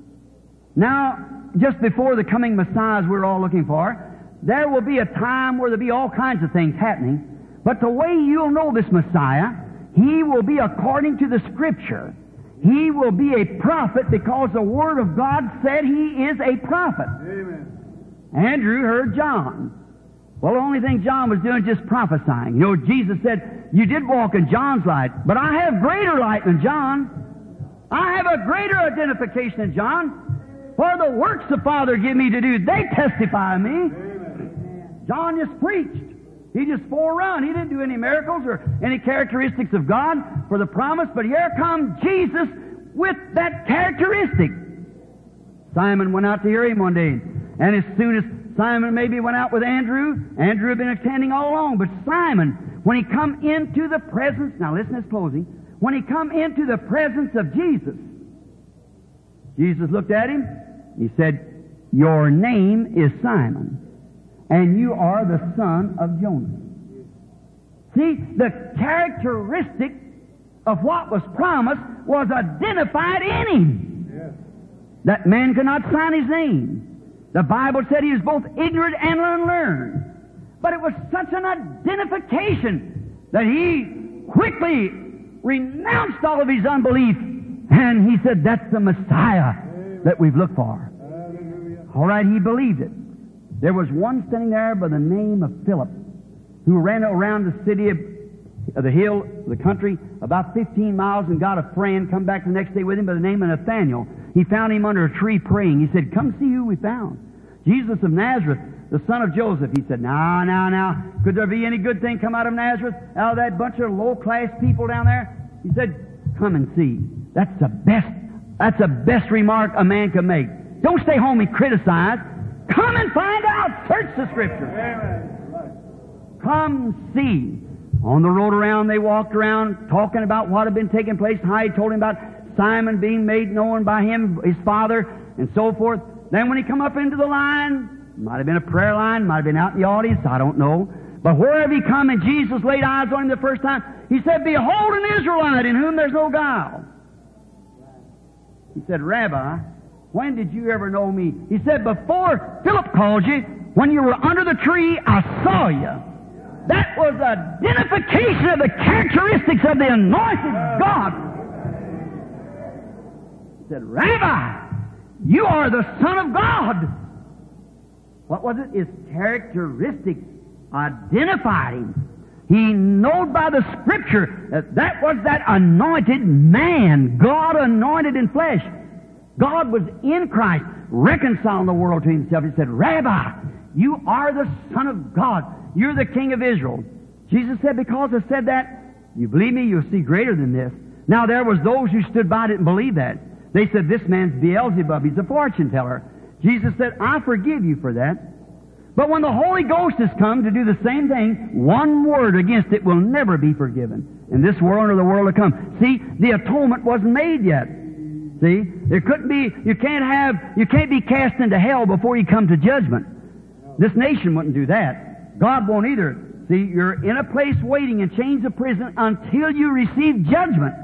now, just before the coming Messiahs we're all looking for, there will be a time where there'll be all kinds of things happening. But the way you'll know this Messiah, he will be according to the Scripture. He will be a prophet because the Word of God said he is a prophet.
Amen.
Andrew heard John. Well, the only thing John was doing was just prophesying. You know, Jesus said, you did walk in John's light, but I have greater light than John. I have a greater identification than John. For the works the Father give me to do, they testify of me.
Amen.
John just preached. He just forerun. He didn't do any miracles or any characteristics of God for the promise, but here comes Jesus with that characteristic. Simon went out to hear him one day, and as soon as Simon maybe went out with Andrew, Andrew had been attending all along, but Simon, when he come into the presence, now listen to this closing, when he come into the presence of Jesus, Jesus looked at him. He said, your name is Simon, and you are the son of Jonas. See, the characteristic of what was promised was identified in him.
Yes.
That man could not sign his name. The Bible said he was both ignorant and unlearned. But it was such an identification that he quickly renounced all of his unbelief, and he said, that's the Messiah that we've looked for.
Hallelujah.
All right, he believed it. There was one standing there by the name of Philip, who ran around the city of, of the hill, the country, about fifteen miles, and got a friend, come back the next day with him by the name of Nathaniel. He found him under a tree praying. He said, come see who we found. Jesus of Nazareth, the son of Joseph. He said, now, now, now, could there be any good thing come out of Nazareth, out of that bunch of low-class people down there? He said, come and see. That's the best, that's the best remark a man can make. Don't stay home and criticize. Come and find out. Search the Scripture.
Amen.
Come see. On the road around, they walked around talking about what had been taking place. How he told him about Simon being made known by him, his father, and so forth. Then when he come up into the line, might have been a prayer line, might have been out in the audience, I don't know. But wherever he come and Jesus laid eyes on him the first time, he said, behold an Israelite in whom there's no guile. He said, Rabbi, when did you ever know me? He said, before Philip called you, when you were under the tree, I saw you. That was identification of the characteristics of the anointed God. He said, Rabbi, you are the Son of God. What was it? His characteristics identified him. He knowed by the Scripture that that was that anointed man, God anointed in flesh. God was in Christ, reconciling the world to Himself. He said, Rabbi, you are the Son of God. You're the King of Israel. Jesus said, because I said that, you believe me, you'll see greater than this. Now there was those who stood by didn't believe that. They said, this man's Beelzebub. He's a fortune teller. Jesus said, I forgive you for that. But when the Holy Ghost has come to do the same thing, one word against it will never be forgiven in this world or the world to come. See, the atonement wasn't made yet. See, there couldn't be, you can't have, you can't be cast into hell before you come to judgment. This nation wouldn't do that. God won't either. See, you're in a place waiting in chains of prison until you receive judgment.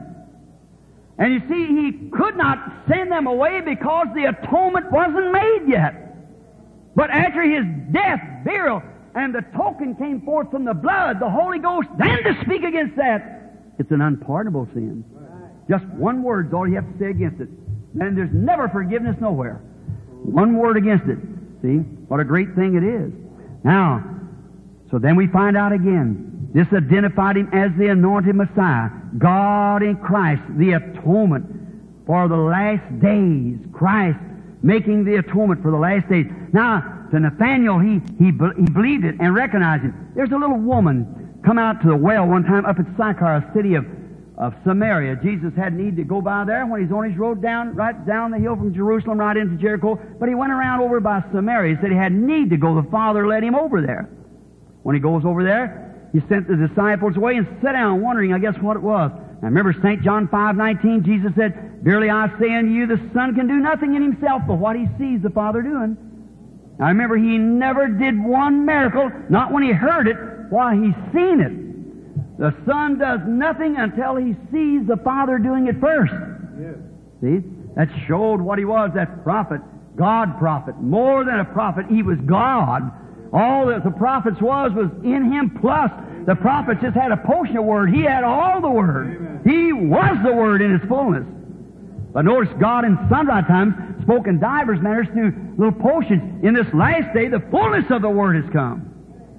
And you see, He could not send them away because the atonement wasn't made yet. But after His death, burial, and the token came forth from the blood, the Holy Ghost, then to speak against that, it's an unpardonable sin. Just one word's all you have to say against it. And there's never forgiveness nowhere. One word against it. See, what a great thing it is. Now, so then we find out again, this identified Him as the anointed Messiah, God in Christ, the atonement for the last days. Christ making the atonement for the last days. Now, to Nathanael, he, he, he believed it and recognized it. There's a little woman come out to the well one time up at Sychar, a city of, of Samaria. Jesus had need to go by there when he's on his road down, right down the hill from Jerusalem, right into Jericho. But he went around over by Samaria. He said he had need to go. The Father led him over there. When he goes over there, he sent the disciples away and sat down wondering, I guess, what it was. Now remember Saint John five nineteen, Jesus said, verily I say unto you, the Son can do nothing in Himself but what He sees the Father doing. Now remember, He never did one miracle, not when He heard it, while He's seen it. The Son does nothing until He sees the Father doing it first. Yes. See? That showed what He was, that prophet, God prophet. More than a prophet, He was God. All that the prophets was was in Him, plus the prophets just had a portion of Word. He had all the Word. Amen. He was the Word in His fullness. But notice God in sundry times spoke in divers manners through little portions. In this last day, the fullness of the Word has come.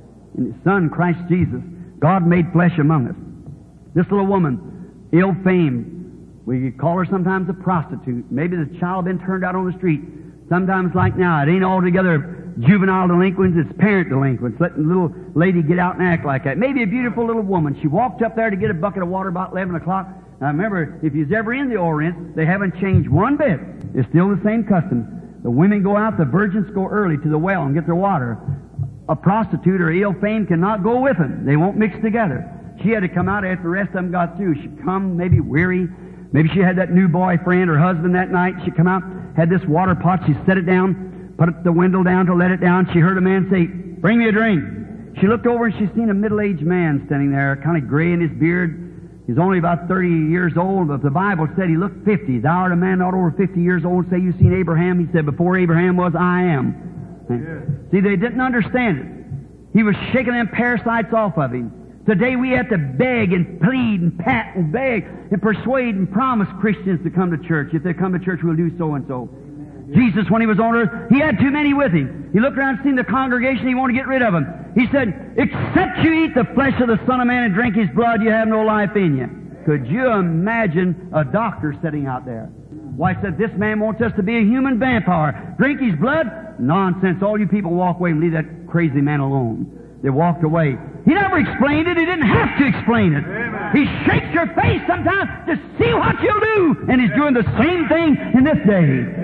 In His Son, Christ Jesus, God made flesh among us. This little woman, ill-famed, we call her sometimes a prostitute. Maybe the child been turned out on the street. Sometimes like now, it ain't altogether juvenile delinquents, it's parent delinquents, letting the little lady get out and act like that. Maybe a beautiful little woman. She walked up there to get a bucket of water about eleven o'clock. Now remember, if you're ever in the Orient, they haven't changed one bit. It's still the same custom. The women go out, the virgins go early to the well and get their water. A prostitute or ill-fame cannot go with them. They won't mix together. She had to come out after the rest of them got through. She'd come, maybe weary. Maybe she had that new boyfriend or husband that night. She'd come out, had this water pot, she set it down, put the window down to let it down. She heard a man say, bring me a drink. She looked over and she seen a middle-aged man standing there, kind of gray in his beard. He's only about thirty years old, but the Bible said he looked fifty. Thou art a man not over fifty years old. Say, you seen Abraham? He said, before Abraham was, I am. Yeah. See, they didn't understand it. He was shaking them parasites off of him. Today we have to beg and plead and pat and beg and persuade and promise Christians to come to church. If they come to church, we'll do so and so. Jesus, when He was on earth, He had too many with Him. He looked around and seen the congregation, He wanted to get rid of them. He said, except you eat the flesh of the Son of Man and drink His blood, you have no life in you. Could you imagine a doctor sitting out there? Why, he said, this man wants us to be a human vampire. Drink his blood? Nonsense. All you people walk away and leave that crazy man alone. They walked away. He never explained it. He didn't have to explain it. Amen. He shakes your face sometimes to see what you'll do. And He's doing the same thing in this day.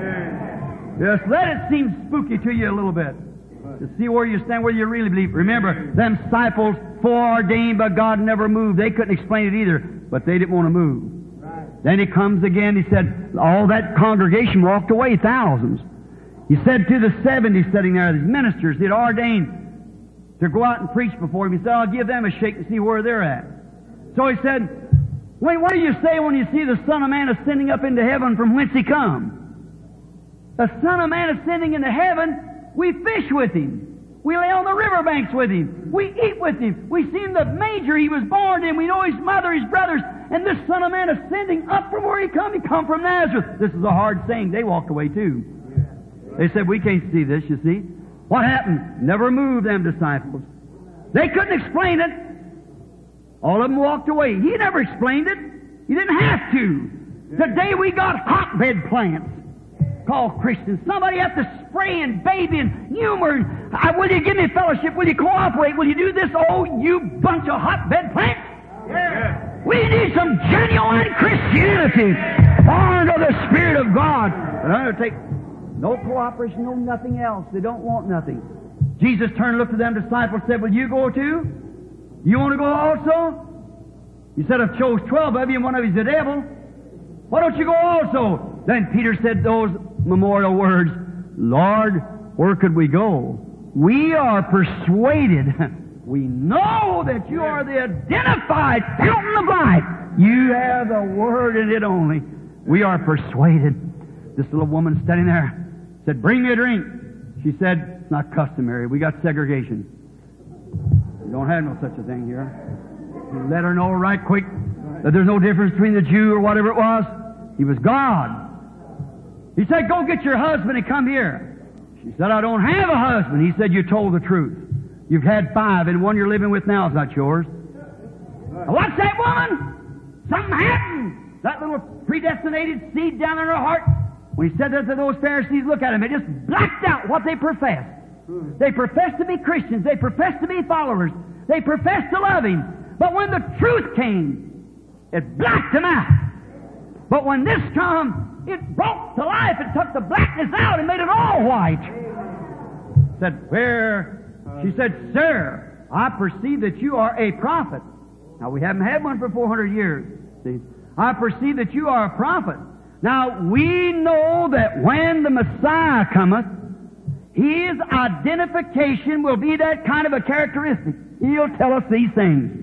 Amen. Just let it seem spooky to you a little bit. To see where you stand, whether you really believe. Remember, them disciples foreordained by God never moved. They couldn't explain it either, but they didn't want to move. Right. Then He comes again. He said, all that congregation walked away, thousands. He said to the seventy sitting there, these ministers, He'd ordained to go out and preach before Him. He said, I'll give them a shake to see where they're at. So He said, Wait, what do you say when you see the Son of Man ascending up into heaven from whence He come? The Son of Man ascending into heaven, we fish with Him. We lay on the riverbanks with Him. We eat with Him. We see in the manger He was born in. We know His mother, His brothers. And this Son of Man ascending up from where He come, He come from Nazareth. This is a hard saying. They walked away too. They said, we can't see this, you see. What happened? Never moved them disciples. They couldn't explain it. All of them walked away. He never explained it. He didn't have to. Today we got hotbed plants called Christians. Somebody has to spray and baby and humor. And, uh, will you give me fellowship? Will you cooperate? Will you do this? Oh, you bunch of hotbed plants. Yeah. We need some genuine Christianity, born of the Spirit of God. But I'm going to take no cooperation, no nothing else. They don't want nothing. Jesus turned and looked at them disciples and said, will you go too? You want to go also? He said, I've chose twelve of you and one of you's the devil. Why don't you go also? Then Peter said those memorial words, Lord, where could we go? We are persuaded. We know that you are the identified fountain of life. You have the Word in it only. We are persuaded. This little woman standing there said, bring me a drink. She said, it's not customary. We got segregation. We don't have no such a thing here. He let her know right quick that there's no difference between the Jew or whatever it was. He was God. He said, go get your husband and come here. She said, I don't have a husband. He said, you told the truth. You've had five, and one you're living with now is not yours. Now, what's that woman? Something happened. That little predestinated seed down in her heart. When he said that to those Pharisees, look at them. It just blacked out what they professed. They professed to be Christians. They professed to be followers. They professed to love Him. But when the truth came, it blacked them out. But when this come, it broke to life and took the blackness out and made it all white. Said, where? She said, sir, I perceive that you are a prophet. Now, we haven't had one for four hundred years. See, I perceive that you are a prophet. Now, we know that when the Messiah cometh, His identification will be that kind of a characteristic. He'll tell us these things.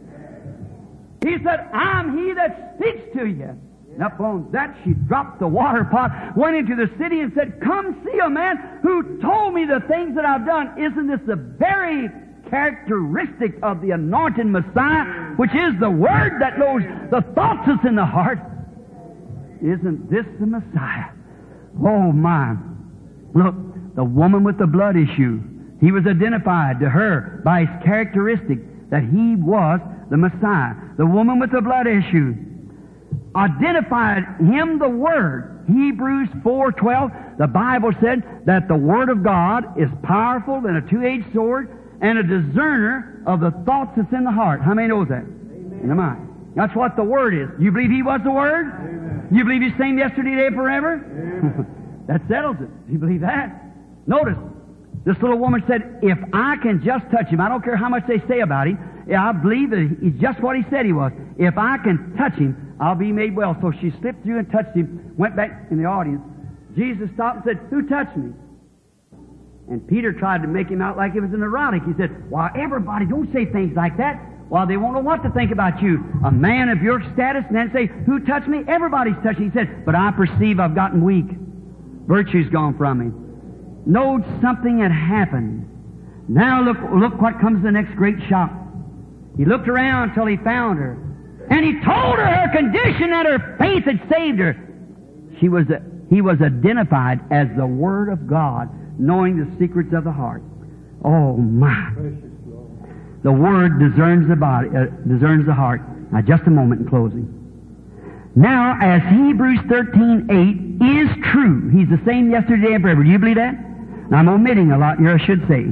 He said, I'm He that speaks to you. And upon that, she dropped the water pot, went into the city and said, come see a man who told me the things that I've done. Isn't this the very characteristic of the anointed Messiah, which is the Word that knows the thoughts that's in the heart? Isn't this the Messiah? Oh, my. Look, the woman with the blood issue, He was identified to her by His characteristic that He was the Messiah. The woman with the blood issue identified Him, the Word. Hebrews four twelve, the Bible said that the Word of God is powerful than a two-edged sword and a discerner of the thoughts that's in the heart. How many knows that? Amen. In the mind. That's what the Word is. You believe He was the Word? Amen. You believe He's the same yesterday, today, forever? That settles it. Do you believe that? Notice, this little woman said, if I can just touch Him, I don't care how much they say about Him, I believe that He's just what He said He was. If I can touch Him, I'll be made well. So she slipped through and touched Him, went back in the audience. Jesus stopped and said, who touched me? And Peter tried to make him out like it was an erotic. He said, why, everybody, don't say things like that. Why, they won't know what to think about you. A man of your status, and then say, who touched me? Everybody's touching. He said, but I perceive I've gotten weak. Virtue's gone from me. Know something had happened. Now look, look what comes the next great shock. He looked around until he found her. And he told her her condition, that her faith had saved her. She was a, he was identified as the Word of God, knowing the secrets of the heart. Oh, my. The Word discerns the body, uh, discerns the heart. Now, just a moment in closing. Now, as Hebrews thirteen eight is true, He's the same yesterday and forever. Do you believe that? Now, I'm omitting a lot here, I should say.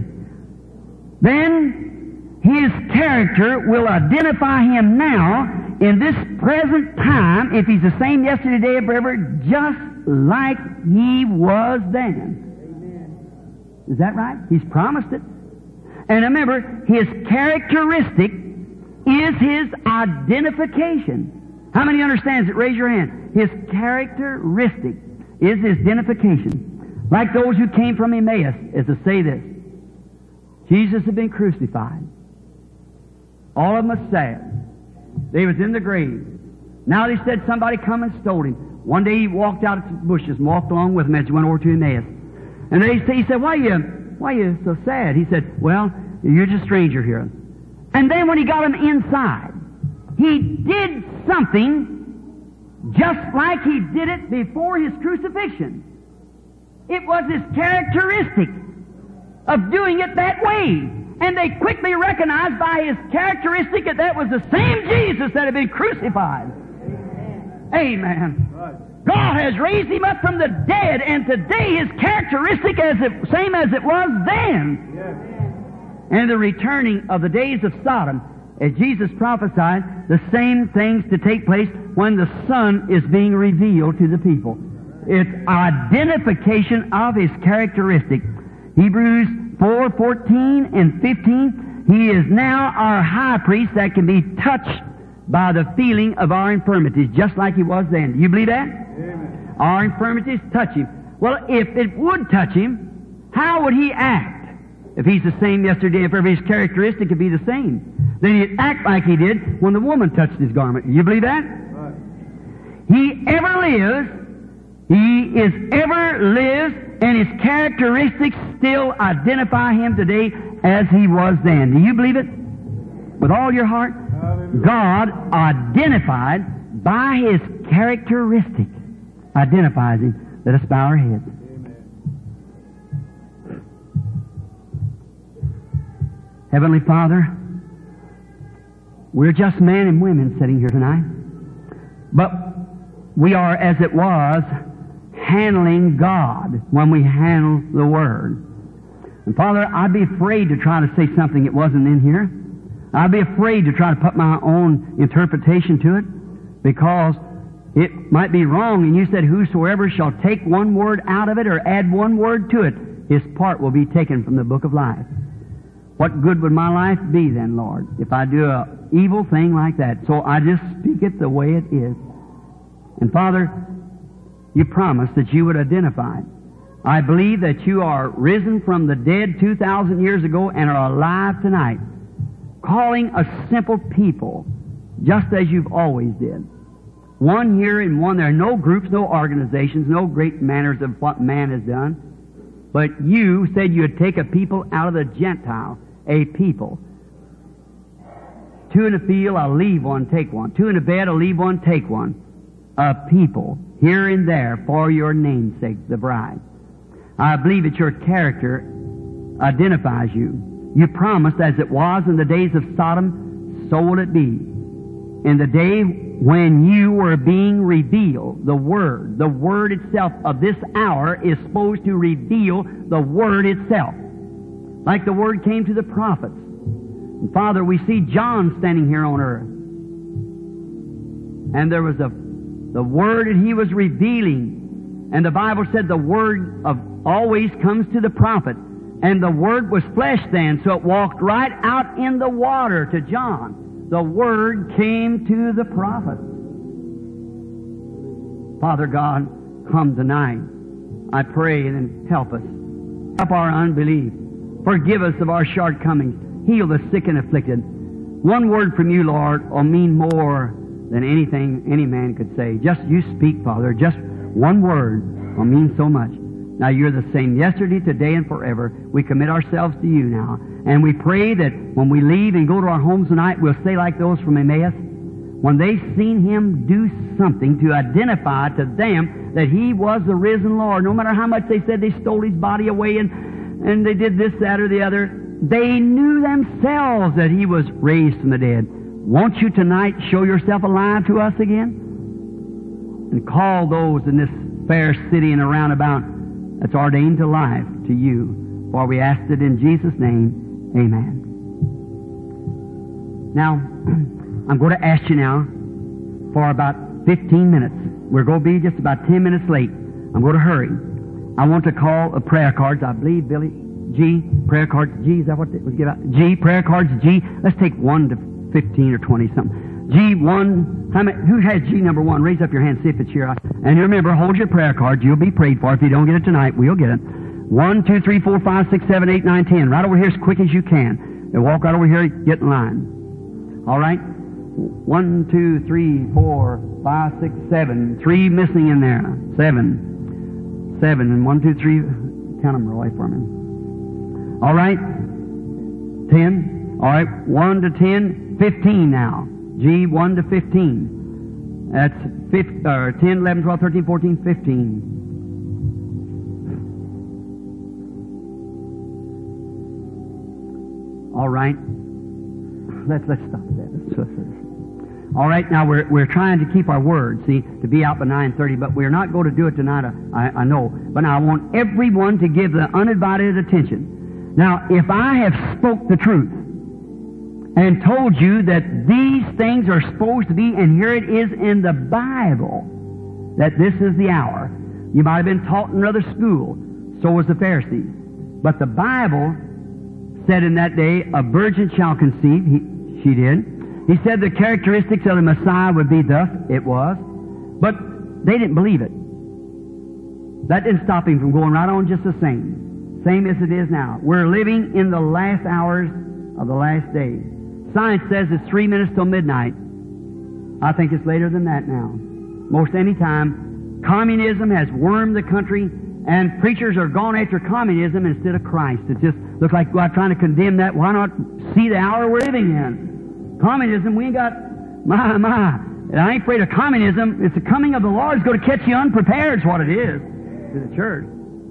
Then His character will identify Him now in this present time, if He's the same yesterday, today, and forever, just like He was then. Amen. Is that right? He's promised it. And remember, His characteristic is His identification. How many understands it? Raise your hand. His characteristic is His identification. Like those who came from Emmaus, as to say this. Jesus had been crucified. All of them are sad. They was in the grave. Now they said somebody come and stole Him. One day He walked out of the bushes and walked along with them as He went over to Emmaus. And they say, He said, why are you, why are you so sad? He said, well, you're just a stranger here. And then when He got them inside, He did something just like He did it before His crucifixion. It was His characteristic of doing it that way. And they quickly recognized by his characteristic that that was the same Jesus that had been crucified. Amen. God has raised him up from the dead, and today his characteristic is the same as it was then. And the returning of the days of Sodom, as Jesus prophesied, the same things to take place when the Son is being revealed to the people. It's identification of his characteristic. Hebrews four, fourteen and fifteen, he is now our high priest that can be touched by the feeling of our infirmities, just like he was then. Do you believe that? Amen. Our infirmities touch him. Well, if it would touch him, how would he act? If he's the same yesterday, if every his characteristic could be the same, then he'd act like he did when the woman touched his garment. Do you believe that? Right. He ever lives, he is ever lives, and his characteristics still identify him today as he was then. Do you believe it? With all your heart? Hallelujah. God identified by his characteristic, identifies him. Let us bow our heads. Amen. Heavenly Father, we're just men and women sitting here tonight, but we are, as it was, handling God when we handle the Word. And Father, I'd be afraid to try to say something that wasn't in here. I'd be afraid to try to put my own interpretation to it, because it might be wrong. And you said, whosoever shall take one word out of it or add one word to it, his part will be taken from the book of life. What good would my life be then, Lord, if I do an evil thing like that? So I just speak it the way it is. And Father, you promised that you would identify it. I believe that you are risen from the dead two thousand years ago and are alive tonight, calling a simple people, just as you've always did. One here and one there. No groups, no organizations, no great manners of what man has done. But you said you'd take a people out of the Gentile, a people. Two in the field, I'll leave one, take one. Two in the bed, I'll leave one, take one. A people, here and there, for your name's sake, the bride. I believe that your character identifies you. You promised, as it was in the days of Sodom, so will it be. In the day when you were being revealed, the Word, the Word itself of this hour is supposed to reveal the Word itself. Like the Word came to the prophets. And Father, we see John standing here on earth. And there was a, the Word that he was revealing. And the Bible said the Word of always comes to the prophet. And the Word was flesh then, so it walked right out in the water to John. The Word came to the prophet. Father God, come tonight. I pray, and help us. Help our unbelief. Forgive us of our shortcomings. Heal the sick and afflicted. One word from you, Lord, will mean more than anything any man could say. Just you speak, Father. Just one word will mean so much. Now, you're the same yesterday, today, and forever. We commit ourselves to you now. And we pray that when we leave and go to our homes tonight, we'll say like those from Emmaus, when they seen him do something to identify to them that he was the risen Lord, no matter how much they said they stole his body away and, and they did this, that, or the other, they knew themselves that he was raised from the dead. Won't you tonight show yourself alive to us again? And call those in this fair city and around about that's ordained to life to you. For we ask it in Jesus' name. Amen. Now, I'm going to ask you now for about fifteen minutes. We're going to be just about ten minutes late. I'm going to hurry. I want to call a prayer cards. I believe, Billy, G, prayer cards, G, is that what it was given out? G, prayer cards, G. Let's take one to fifteen or twenty something. G one, how many, who has G number one? Raise up your hand, see if it's here. And remember, hold your prayer cards. You'll be prayed for. If you don't get it tonight, we'll get it. One, two, three, four, five, six, seven, eight, nine, ten. Right over here as quick as you can. And walk right over here, get in line. All right? One, two, three, four, five, six, seven. Three missing in there. Seven. Seven. And one, two, three. Count them away for me. All right? Ten. All right. One to ten. Fifteen now. G, one to fifteen. That's fifteen, uh, ten, eleven, twelve, thirteen, fourteen, fifteen.
All right. Let's let's stop that. Let's, let's, let's. All right. Now we're we're trying to keep our word. See, to be out by nine thirty, but we're not going to do it tonight. I, I know. But now I want everyone to give the undivided attention. Now, if I have spoke the truth and told you that these things are supposed to be, and here it is in the Bible, that this is the hour. You might have been taught in another school. So was the Pharisees. But the Bible said in that day, a virgin shall conceive. He, she did. He said the characteristics of the Messiah would be thus. It was. But they didn't believe it. That didn't stop him from going right on just the same. Same as it is now. We're living in the last hours of the last days. Science says it's three minutes till midnight. I think it's later than that now. Most any time. Communism has wormed the country, and preachers are gone after communism instead of Christ. It just looks like God trying to condemn that. Why not see the hour we're living in? Communism, we ain't got, my, my. And I ain't afraid of communism. It's the coming of the Lord. It's going to catch you unprepared is what it is to the church.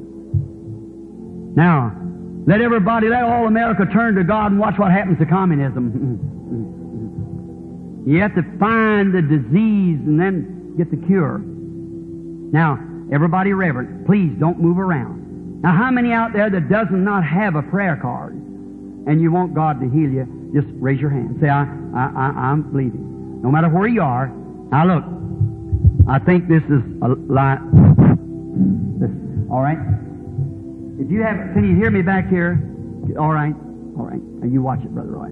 Now, let everybody, let all America turn to God and watch what happens to communism. You have to find the disease and then get the cure. Now, everybody reverent, please don't move around. Now, how many out there that does not have a prayer card and you want God to heal you, just raise your hand. Say, I, I, I, I'm believing. No matter where you are. Now, look, I think this is a lie. All right? If you have, can you hear me back here? All right. All right. Now, you watch it, Brother Roy.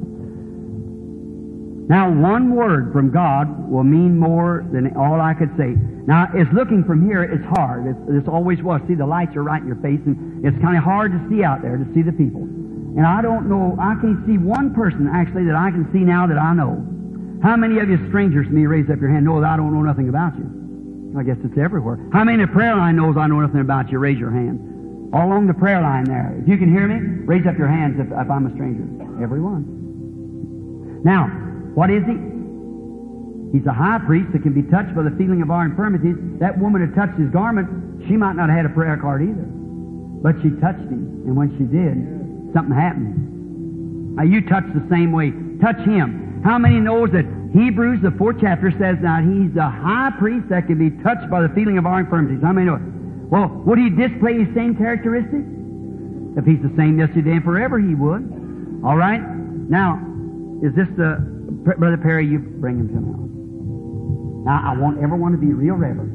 Now, one word from God will mean more than all I could say. Now, it's looking from here, it's hard. It's, it's always was. See, the lights are right in your face, and it's kind of hard to see out there, to see the people. And I don't know, I can't see one person, actually, that I can see now that I know. How many of you strangers to me, raise up your hand, know that I don't know nothing about you? I guess it's everywhere. How many in the prayer line knows I know nothing about you? Raise your hand. All along the prayer line there. If you can hear me, raise up your hands if, if I'm a stranger. Everyone. Now, what is he? He's a high priest that can be touched by the feeling of our infirmities. That woman who touched his garment, she might not have had a prayer card either. But she touched him. And when she did, something happened. Now you touch the same way. Touch him. How many knows that Hebrews, the fourth chapter, says now he's a high priest that can be touched by the feeling of our infirmities? How many know it? Well, would he display his same characteristics? If he's the same yesterday and forever, he would. All right? Now, is this the... Brother Perry, you bring him to me. Now, I want everyone to be real reverent.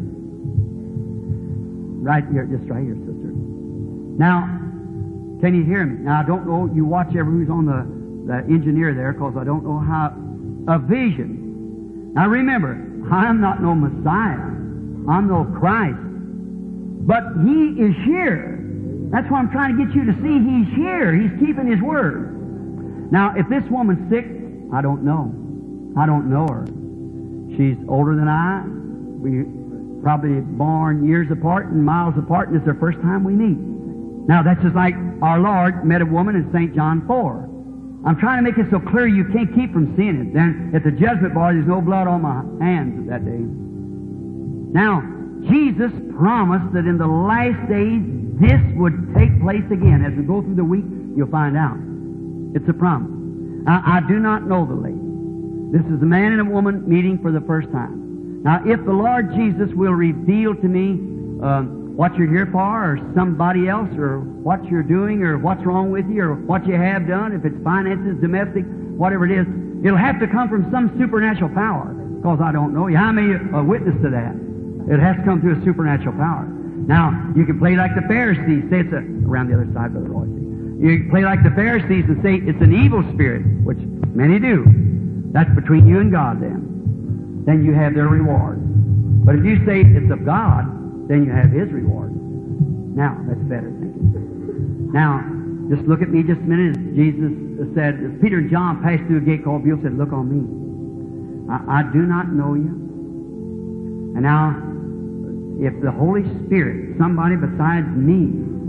Right here, just right here, sister. Now, can you hear me? Now, I don't know, you watch everyone who's on the, the engineer there, because I don't know how... A vision. Now, remember, I'm not no Messiah. I'm no Christ. But He is here. That's why I'm trying to get you to see He's here. He's keeping His word. Now, if this woman's sick, I don't know. I don't know her. She's older than I. We probably born years apart and miles apart, and it's the first time we meet. Now, that's just like our Lord met a woman in Saint John four. I'm trying to make it so clear you can't keep from seeing it. Then, at the judgment bar, there's no blood on my hands that day. Now, Jesus promised that in the last days, this would take place again. As we go through the week, you'll find out. It's a promise. I, I do not know the lady. This is a man and a woman meeting for the first time. Now, if the Lord Jesus will reveal to me uh, what you're here for, or somebody else, or what you're doing, or what's wrong with you, or what you have done, if it's finances, domestic, whatever it is, it'll have to come from some supernatural power, because I don't know you. How many uh, witness to that? It has to come through a supernatural power. Now, you can play like the Pharisees, say it's a, around the other side, Brother Roy. You can play like the Pharisees and say it's an evil spirit, which many do. That's between you and God then. Then you have their reward. But if you say it's of God, then you have His reward. Now, that's better thinking. Now, just look at me just a minute. Jesus said, as Peter and John passed through a gate called Beautiful, said, look on me. I, I do not know you. And now, if the Holy Spirit, somebody besides me,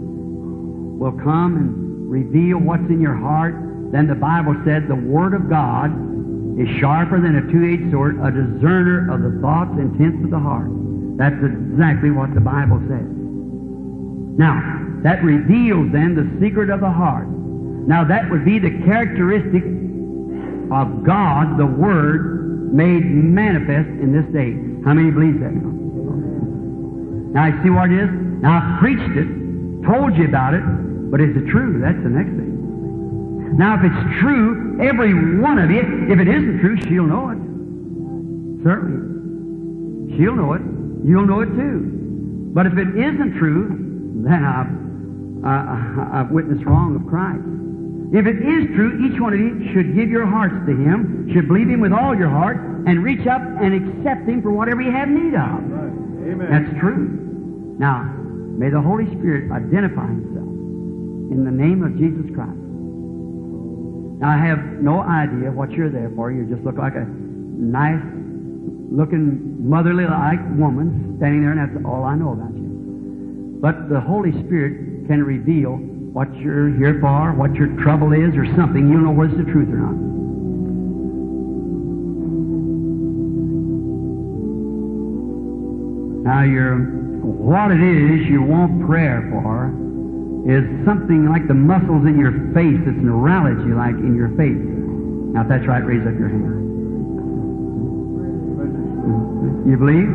will come and reveal what's in your heart, then the Bible said the Word of God is sharper than a two-edged sword, a discerner of the thoughts and intents of the heart. That's exactly what the Bible says. Now, that reveals then the secret of the heart. Now that would be the characteristic of God, the Word, made manifest in this day. How many believe that now? Now you see what it is? Now I've preached it, told you about it, but is it true? That's the next thing. Now if it's true, every one of you, if it isn't true, she'll know it. Certainly. She'll know it. You'll know it too. But if it isn't true, then I've, I, I've witnessed wrong of Christ. If it is true, each one of you should give your hearts to Him, should believe Him with all your heart, and reach up and accept Him for whatever you have need of.
Amen.
That's true. Now, may the Holy Spirit identify Himself in the name of Jesus Christ. Now, I have no idea what you're there for. You just look like a nice looking, motherly-like woman standing there, and that's all I know about you. But the Holy Spirit can reveal what you're here for, what your trouble is, or something. You'll know whether it's the truth or not. Now, you're, what it is you want prayer for is something like the muscles in your face that's neurology, like in your face. Now, if that's right, raise up your hand. You believe?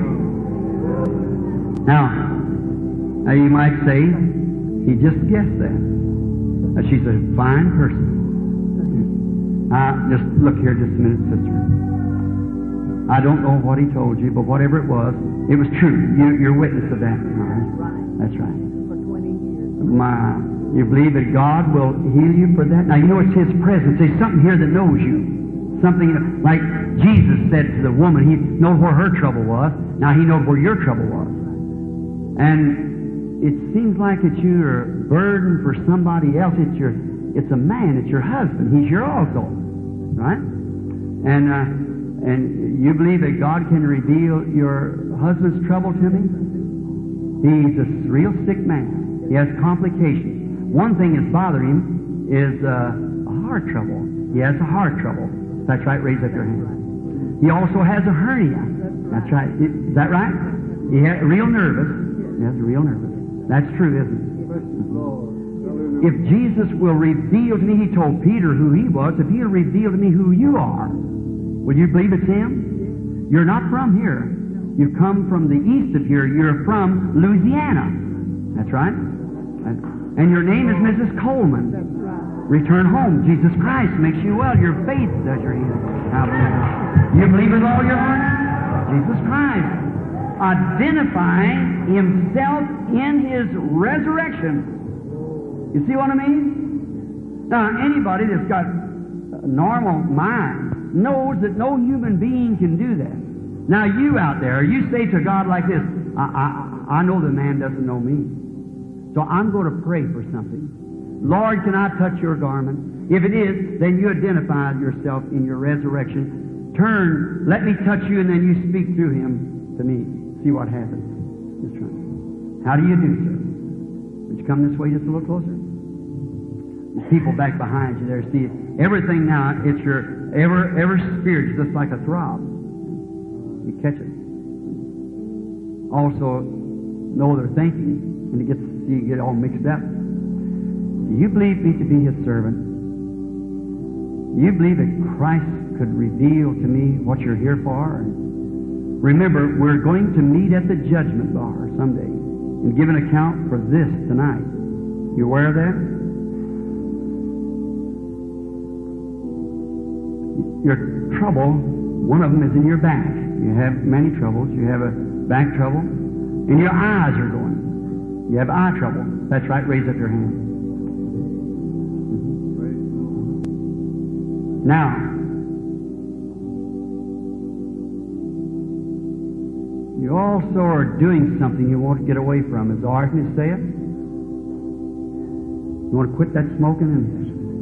Now, now you might say, he just guessed that. Now, she's a fine person. Uh, just look here just a minute, sister. I don't know what he told you, but whatever it was, it was true. You, you're witness of that. All right? That's right.
For twenty years.
My, you believe that God will heal you for that? Now, you know it's His presence. There's something here that knows you. Something like Jesus said to the woman, He knew where her trouble was. Now He knows where your trouble was. And it seems like that you're burdened for somebody else. It's your, it's a man. It's your husband. He's your also, right? And uh, and you believe that God can reveal your husband's trouble to me. He's a real sick man. He has complications. One thing that's bothering him is uh, a heart trouble. He has a heart trouble. That's right. Raise up your hand. He also has a hernia. That's right. Is that right? He has real nervous. He has real nervous. That's true, isn't it? If Jesus will reveal to me, He told Peter who He was, if He'll reveal to me who you are, will you believe it's Him? You're not from here. You come from the east of here. You're from Louisiana. That's right. And your name is Missus Coleman. Return home. Jesus Christ makes you well. Your faith does your healing. You believe with all your heart? Jesus Christ. Identifying Himself in His resurrection. You see what I mean? Now, anybody that's got a normal mind knows that no human being can do that. Now, you out there, you say to God like this, I, I, I know the man doesn't know me. So I'm going to pray for something. Lord, can I touch your garment? If it is, then you identify yourself in your resurrection. Turn, let me touch you, and then you speak through Him to me. See what happens. Just try. How do you do, sir? Would you come this way just a little closer? There's people back behind you there. See, everything now, it's your, every, every spirit is just like a throb. You catch it. Also, know their thinking, and it gets, you get all mixed up. Do you believe me to be His servant? Do you believe that Christ could reveal to me what you're here for? Remember, we're going to meet at the judgment bar someday and give an account for this tonight. You aware of that? Your trouble, one of them is in your back. You have many troubles. You have a back trouble, and your eyes are going. You have eye trouble. That's right. Raise up your hand. Now, you also are doing something you want to get away from. Is the darkness say it? You want to quit that smoking? And,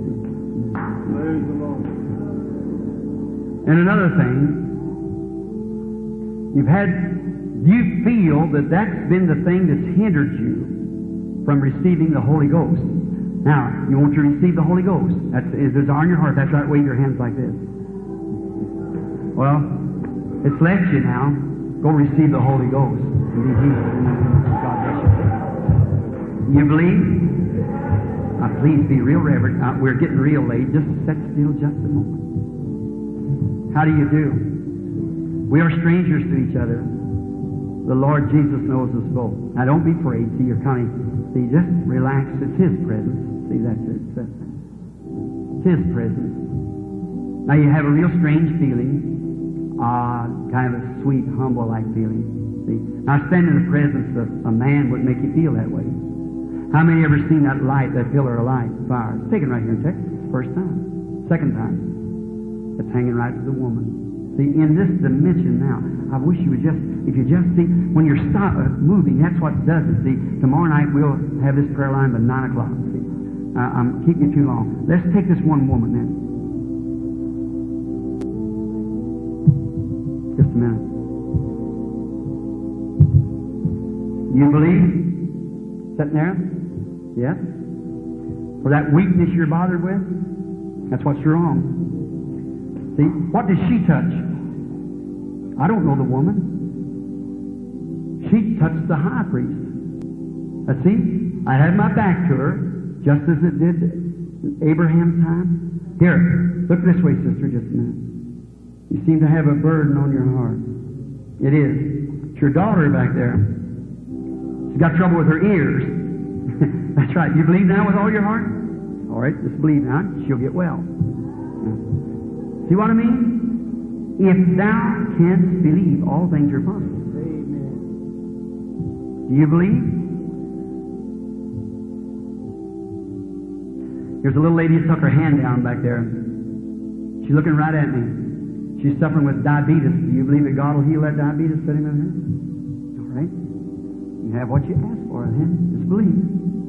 and another thing, you've had, do you feel that that's been the thing that's hindered you from receiving the Holy Ghost? Now, you want to receive the Holy Ghost. That's is desire in your heart. That's right. Wave your hands like this. Well, it's left you now. Go receive the Holy Ghost and be healed. God bless you. You believe? Uh, please be real reverent. Uh, we're getting real late. Just sit still just a moment. How do you do? We are strangers to each other. The Lord Jesus knows us both. Now don't be afraid. See, you're coming. See, just relax. It's His presence. See, that's it. It's His presence. Now you have a real strange feeling. Odd, kind of a sweet, humble-like feeling. See? Now standing in the presence of a man would make you feel that way. How many ever seen that light, that pillar of light, fire? It's taken right here in Texas. First time. Second time. It's hanging right to the woman. See, in this dimension now, I wish you would just, if you just see, when you're stop, uh, moving, that's what does it. See, tomorrow night we'll have this prayer line by nine o'clock. See, uh, I'm keeping you too long. Let's take this one woman then. Just a minute. You believe? Sitting there? Yes? For that weakness you're bothered with? That's what's wrong. See, what did she touch? I don't know the woman. She touched the high priest. Now see, I had my back to her, just as it did in Abraham's time. Here, look this way, sister, just a minute. You seem to have a burden on your heart. It is. It's your daughter back there. She's got trouble with her ears. That's right. You believe now with all your heart? All right, just believe now. She'll get well. See what I mean? If thou canst believe, all things are possible. Amen. Do you believe? Here's a little lady who stuck her hand down back there. She's looking right at me. She's suffering with diabetes. Do you believe that God will heal that diabetes sitting in her? All right. You have what you ask for, then. Just believe.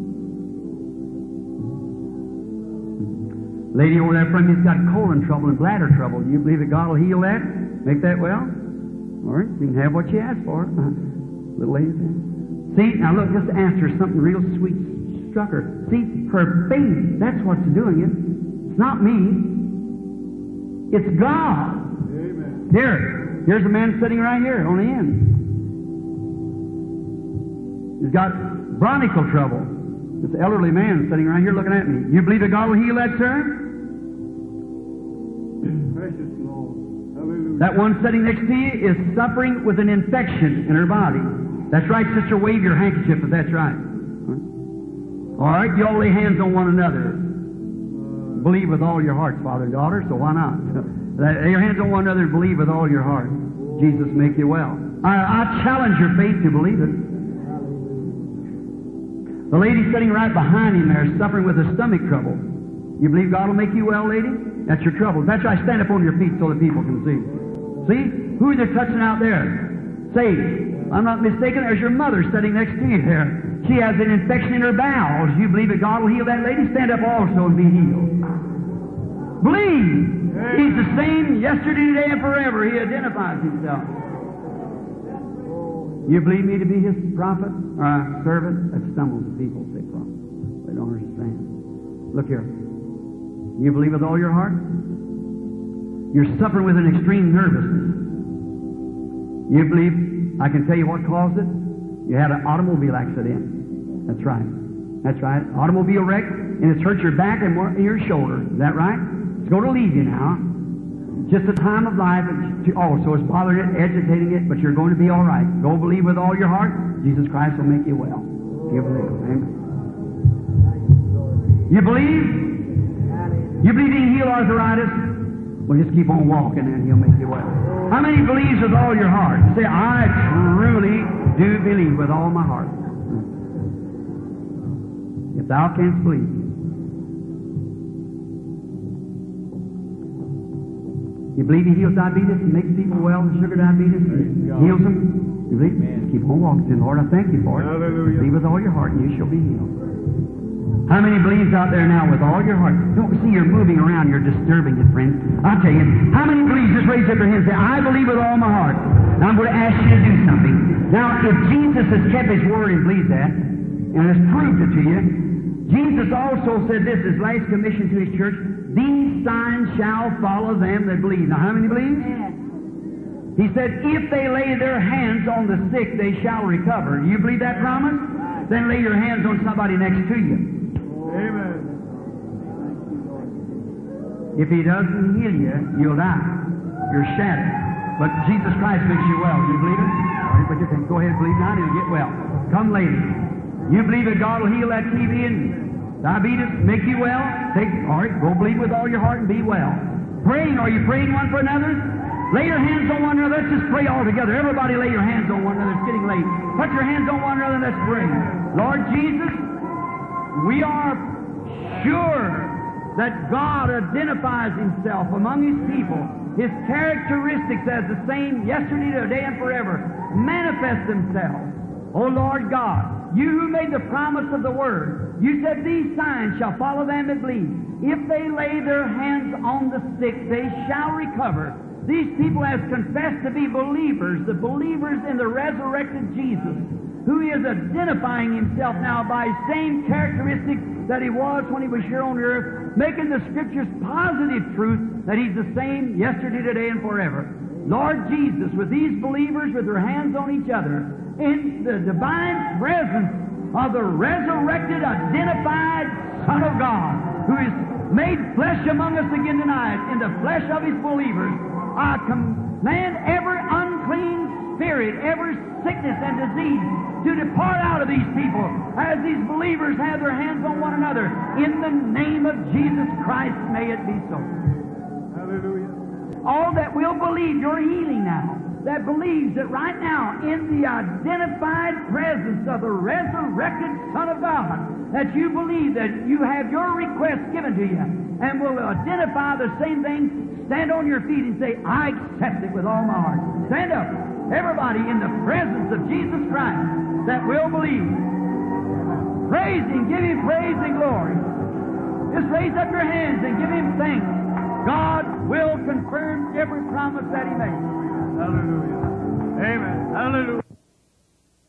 Lady over there from you's got colon trouble and bladder trouble. Do you believe that God will heal that? Make that well? All right. You can have what you ask for. Uh, little lady there. See, now look, just ask her something real sweet. Struck her. See, her faith, that's what's doing it. It's not me. It's God. Amen. Here. Here's a man sitting right here on the end. He's got bronchial trouble. This elderly man sitting right here looking at me. You believe that God will heal that, sir?
Precious Lord. Hallelujah.
That one sitting next to you is suffering with an infection in her body. That's right, sister. Wave your handkerchief if that's right. All right, you all lay hands on one another. Believe with all your heart, father and daughter, so why not? Lay your hands on one another and believe with all your heart. Jesus make you well. I, I challenge your faith to believe it. The lady sitting right behind him there is suffering with a stomach trouble. You believe God will make you well, lady? That's your trouble. That's right. Stand up on your feet so that people can see. See? Who are they touching out there? Say, I'm not mistaken, there's your mother sitting next to you there. She has an infection in her bowels. You believe that God will heal that lady? Stand up also and be healed. Believe. He's the same yesterday, today, and forever. He identifies himself. You believe me to be His prophet or a servant? That stumbles the people, say prophet. They don't understand. Look here. You believe with all your heart? You're suffering with an extreme nervousness. You believe, I can tell you what caused it? You had an automobile accident. That's right. That's right. Automobile wreck, and it's hurt your back and your shoulder. Is that right? It's going to leave you now. Just a time of life. Oh, so it's bothering it, agitating it, but you're going to be all right. Go believe with all your heart. Jesus Christ will make you well. You believe. Amen. You believe? You believe He can heal arthritis? Well, just keep on walking and He'll make you well. How many believes with all your heart? Say, I truly do believe with all my heart. If thou canst believe. You believe He heals diabetes and makes people well, sugar diabetes, and heals them? You believe? Just keep on walking. Say, Lord, I thank you for it.
Hallelujah.
Believe with all your heart and you shall be healed. How many believes out there now with all your heart? Don't see you're moving around, you're disturbing it, friends. I'll tell you, how many believes, just raise up your hand and say, I believe with all my heart. Now I'm going to ask you to do something. Now, if Jesus has kept His word and believes that, and has proved it to you, Jesus also said this, His last commission to His church, these signs shall follow them that believe. Now, how many believe? Yes. He said, if they lay their hands on the sick, they shall recover. Do you believe that promise? Right. Then lay your hands on somebody next to you.
Amen.
If He doesn't heal you, you'll die. You're shattered. But Jesus Christ makes you well. You believe it? All right, but you can go ahead and believe now and you'll get well. Come, lady. You believe that God will heal that T V and diabetes, make you well? Take, all right, go believe with all your heart and be well. Praying, are you praying one for another? Lay your hands on one another. Let's just pray all together. Everybody lay your hands on one another. It's getting late. Put your hands on one another and let's pray. Lord Jesus, we are sure that God identifies Himself among His people. His characteristics as the same yesterday, today, and forever manifest themselves. O Lord God, You who made the promise of the Word, You said, these signs shall follow them that believe. If they lay their hands on the sick, they shall recover. These people have confessed to be believers, the believers in the resurrected Jesus, who is identifying Himself now by His same characteristics that He was when He was here on earth, making the Scriptures positive truth that He's the same yesterday, today, and forever. Lord Jesus, with these believers with their hands on each other, in the divine presence of the resurrected, identified Son of God, who is made flesh among us again tonight, in the flesh of His believers, I command every unclean spirit, every sickness and disease to depart out of these people as these believers have their hands on one another. In the name of Jesus Christ, may it be so.
Hallelujah.
All that will believe Your healing now, that believes that right now, in the identified presence of the resurrected Son of God, that you believe that you have your request given to you, and will identify the same thing, stand on your feet and say, I accept it with all my heart. Stand up. Everybody in the presence of Jesus Christ that will believe. Praise Him. Give Him praise and glory. Just raise up your hands and give Him thanks. God will confirm every promise that He makes.
Hallelujah. Amen. Hallelujah.